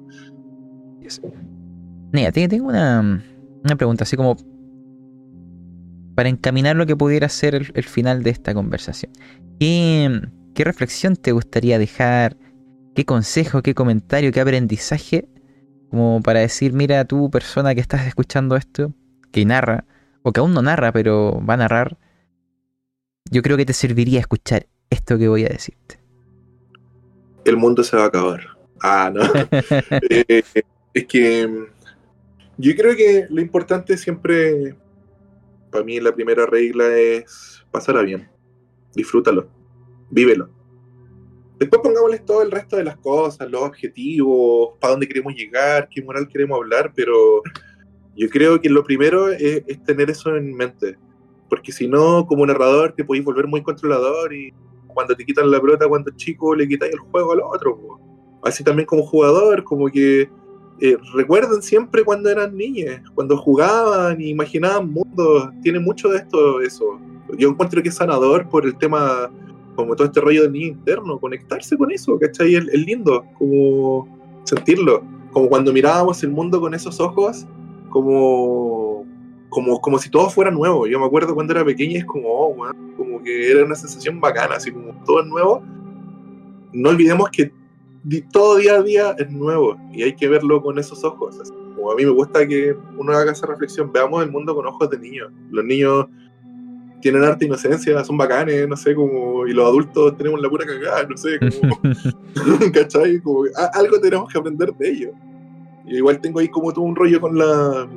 mira, tengo una pregunta, así como para encaminar lo que pudiera ser el final de esta conversación. ¿Qué reflexión te gustaría dejar? ¿Qué consejo, qué comentario, qué aprendizaje? Como para decir, mira, tú, persona que estás escuchando esto, que narra, o que aún no narra, pero va a narrar, yo creo que te serviría escuchar esto que voy a decirte. El mundo se va a acabar. No. Es que yo creo que lo importante siempre, para mí la primera regla es pasarla bien. Disfrútalo, vívelo. Después pongámosles todo el resto de las cosas, los objetivos, para dónde queremos llegar, qué moral queremos hablar, pero yo creo que lo primero es tener eso en mente. Porque si no, como narrador, te podéis volver muy controlador y cuando te quitan la pelota cuando es chico, le quitáis el juego al otro. Po. Así también como jugador, como que recuerden siempre cuando eran niñas, cuando jugaban y imaginaban mundos. Tiene mucho de esto, eso. Yo encuentro que es sanador por el tema, como todo este rollo del niño interno, conectarse con eso, ¿cachai? Es lindo, como sentirlo. Como cuando mirábamos el mundo con esos ojos, como si todo fuera nuevo. Yo me acuerdo cuando era pequeño y es como, oh, man, como que era una sensación bacana, así como todo es nuevo. No olvidemos que todo día a día es nuevo y hay que verlo con esos ojos. Así como a mí me gusta que uno haga esa reflexión, veamos el mundo con ojos de niños. Los niños tienen harta inocencia, son bacanes, no sé, como, y los adultos tenemos la pura cagada, no sé, como, ¿cachai? Como, algo tenemos que aprender de ellos. Y igual tengo ahí como todo un rollo con la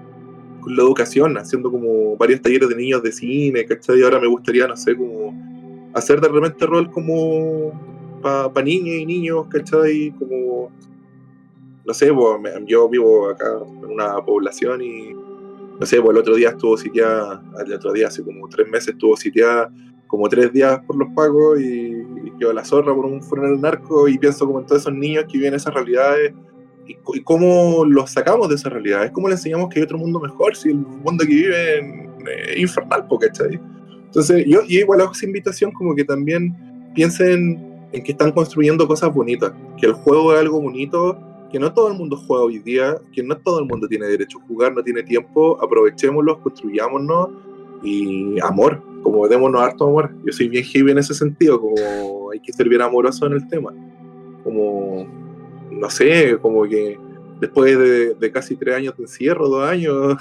educación, haciendo como varios talleres de niños de cine, ¿cachai? Y ahora me gustaría, no sé, como hacer de repente rol como para niñas y niños, ¿cachai? Como, no sé, pues, yo vivo acá en una población y, no sé, pues el otro día, hace como 3 meses estuvo sitiada como 3 días por los pacos y quedó la zorra por un funeral narco y pienso como en todos esos niños que viven esas realidades. Y cómo los sacamos de esa realidad, es como le enseñamos que hay otro mundo mejor, si el mundo que viven es infernal, ¿cachai? Entonces yo igual hago esa invitación como que también piensen en que están construyendo cosas bonitas, que el juego es algo bonito, que no todo el mundo juega hoy día, que no todo el mundo tiene derecho a jugar, no tiene tiempo, aprovechémoslo, construyámonos y amor, como démonos harto amor. Yo soy bien heavy en ese sentido, como hay que ser bien amoroso en el tema, como no sé, como que después de casi 3 años de encierro, 2 años,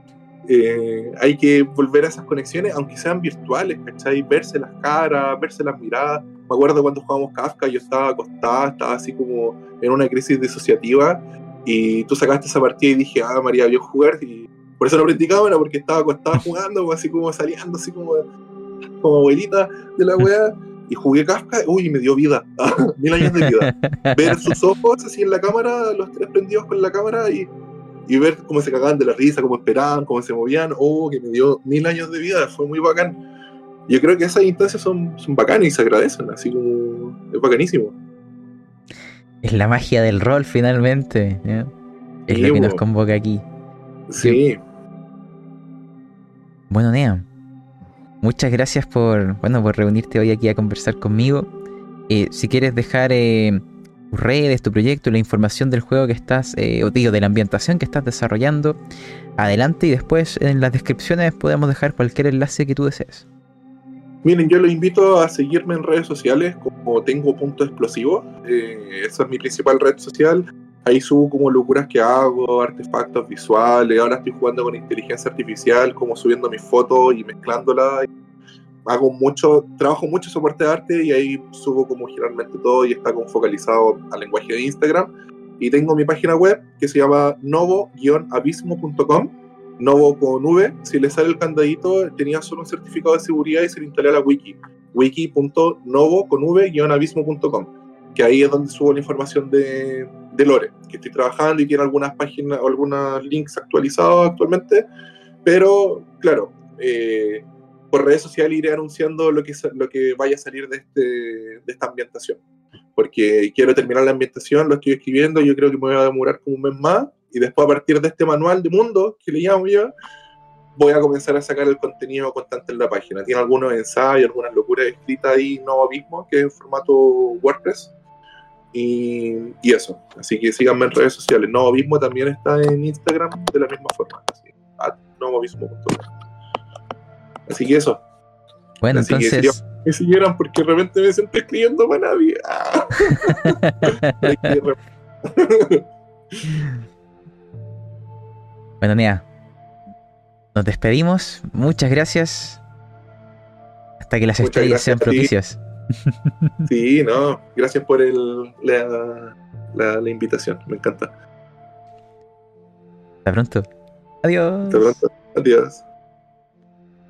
hay que volver a esas conexiones, aunque sean virtuales, ¿cachai? Verse las caras, verse las miradas. Me acuerdo cuando jugábamos Kafka, yo estaba acostada, estaba así como en una crisis disociativa, y tú sacaste esa partida y dije, María, vio jugar, y por eso no prendí cámara, porque estaba acostada jugando, así como saliendo, así como abuelita de la weá. Y jugué Kafka, uy, me dio vida, 1000 años de vida. Ver sus ojos así en la cámara, los 3 prendidos con la cámara y ver cómo se cagaban de la risa, cómo esperaban, cómo se movían, que me dio 1000 años de vida, fue muy bacán. Yo creo que esas instancias son bacanas y se agradecen, así como es bacanísimo. Es la magia del rol finalmente, ¿eh? Es lo que nos convoca aquí. Sí. Bueno, Nea, muchas gracias por reunirte hoy aquí a conversar conmigo. Si quieres dejar tus redes, tu proyecto, la información del juego que estás, o digo, de la ambientación que estás desarrollando, adelante, y después en las descripciones podemos dejar cualquier enlace que tú desees. Miren, yo los invito a seguirme en redes sociales como Tengo Punto Explosivo. Esa es mi principal red social. Ahí subo como locuras que hago, artefactos visuales. Ahora estoy jugando con inteligencia artificial, como subiendo mis fotos y mezclándolas. Trabajo mucho soporte de arte y ahí subo como generalmente todo y está como focalizado al lenguaje de Instagram. Y tengo mi página web que se llama novo-abismo.com, Novo con V. Si le sale el candadito, tenía solo un certificado de seguridad y se le instalé a la wiki.novo con v-abismo.com, que ahí es donde subo la información de Lore, que estoy trabajando y tiene algunas páginas o algunos links actualizados actualmente, pero claro, por redes sociales iré anunciando lo que vaya a salir de esta ambientación, porque quiero terminar la ambientación, lo estoy escribiendo, yo creo que me voy a demorar como un mes más, y después a partir de este manual de mundo, que le llamo yo, voy a comenzar a sacar el contenido constante en la página. Tiene algunos ensayos, algunas locuras escritas ahí, Novo Abismo, que es en formato WordPress, y eso. Así que síganme en redes sociales. Novo Abismo también está en Instagram de la misma forma, novoabismo.com. Así que eso. Bueno, así entonces... que sería que siguieran, porque de repente me senté escribiendo para nadie. Bueno, Nea, nos despedimos. Muchas gracias. Hasta que las estrellas sean propicias. Sí, no. Gracias por la invitación. Me encanta. Hasta pronto. Adiós. Hasta pronto. Adiós.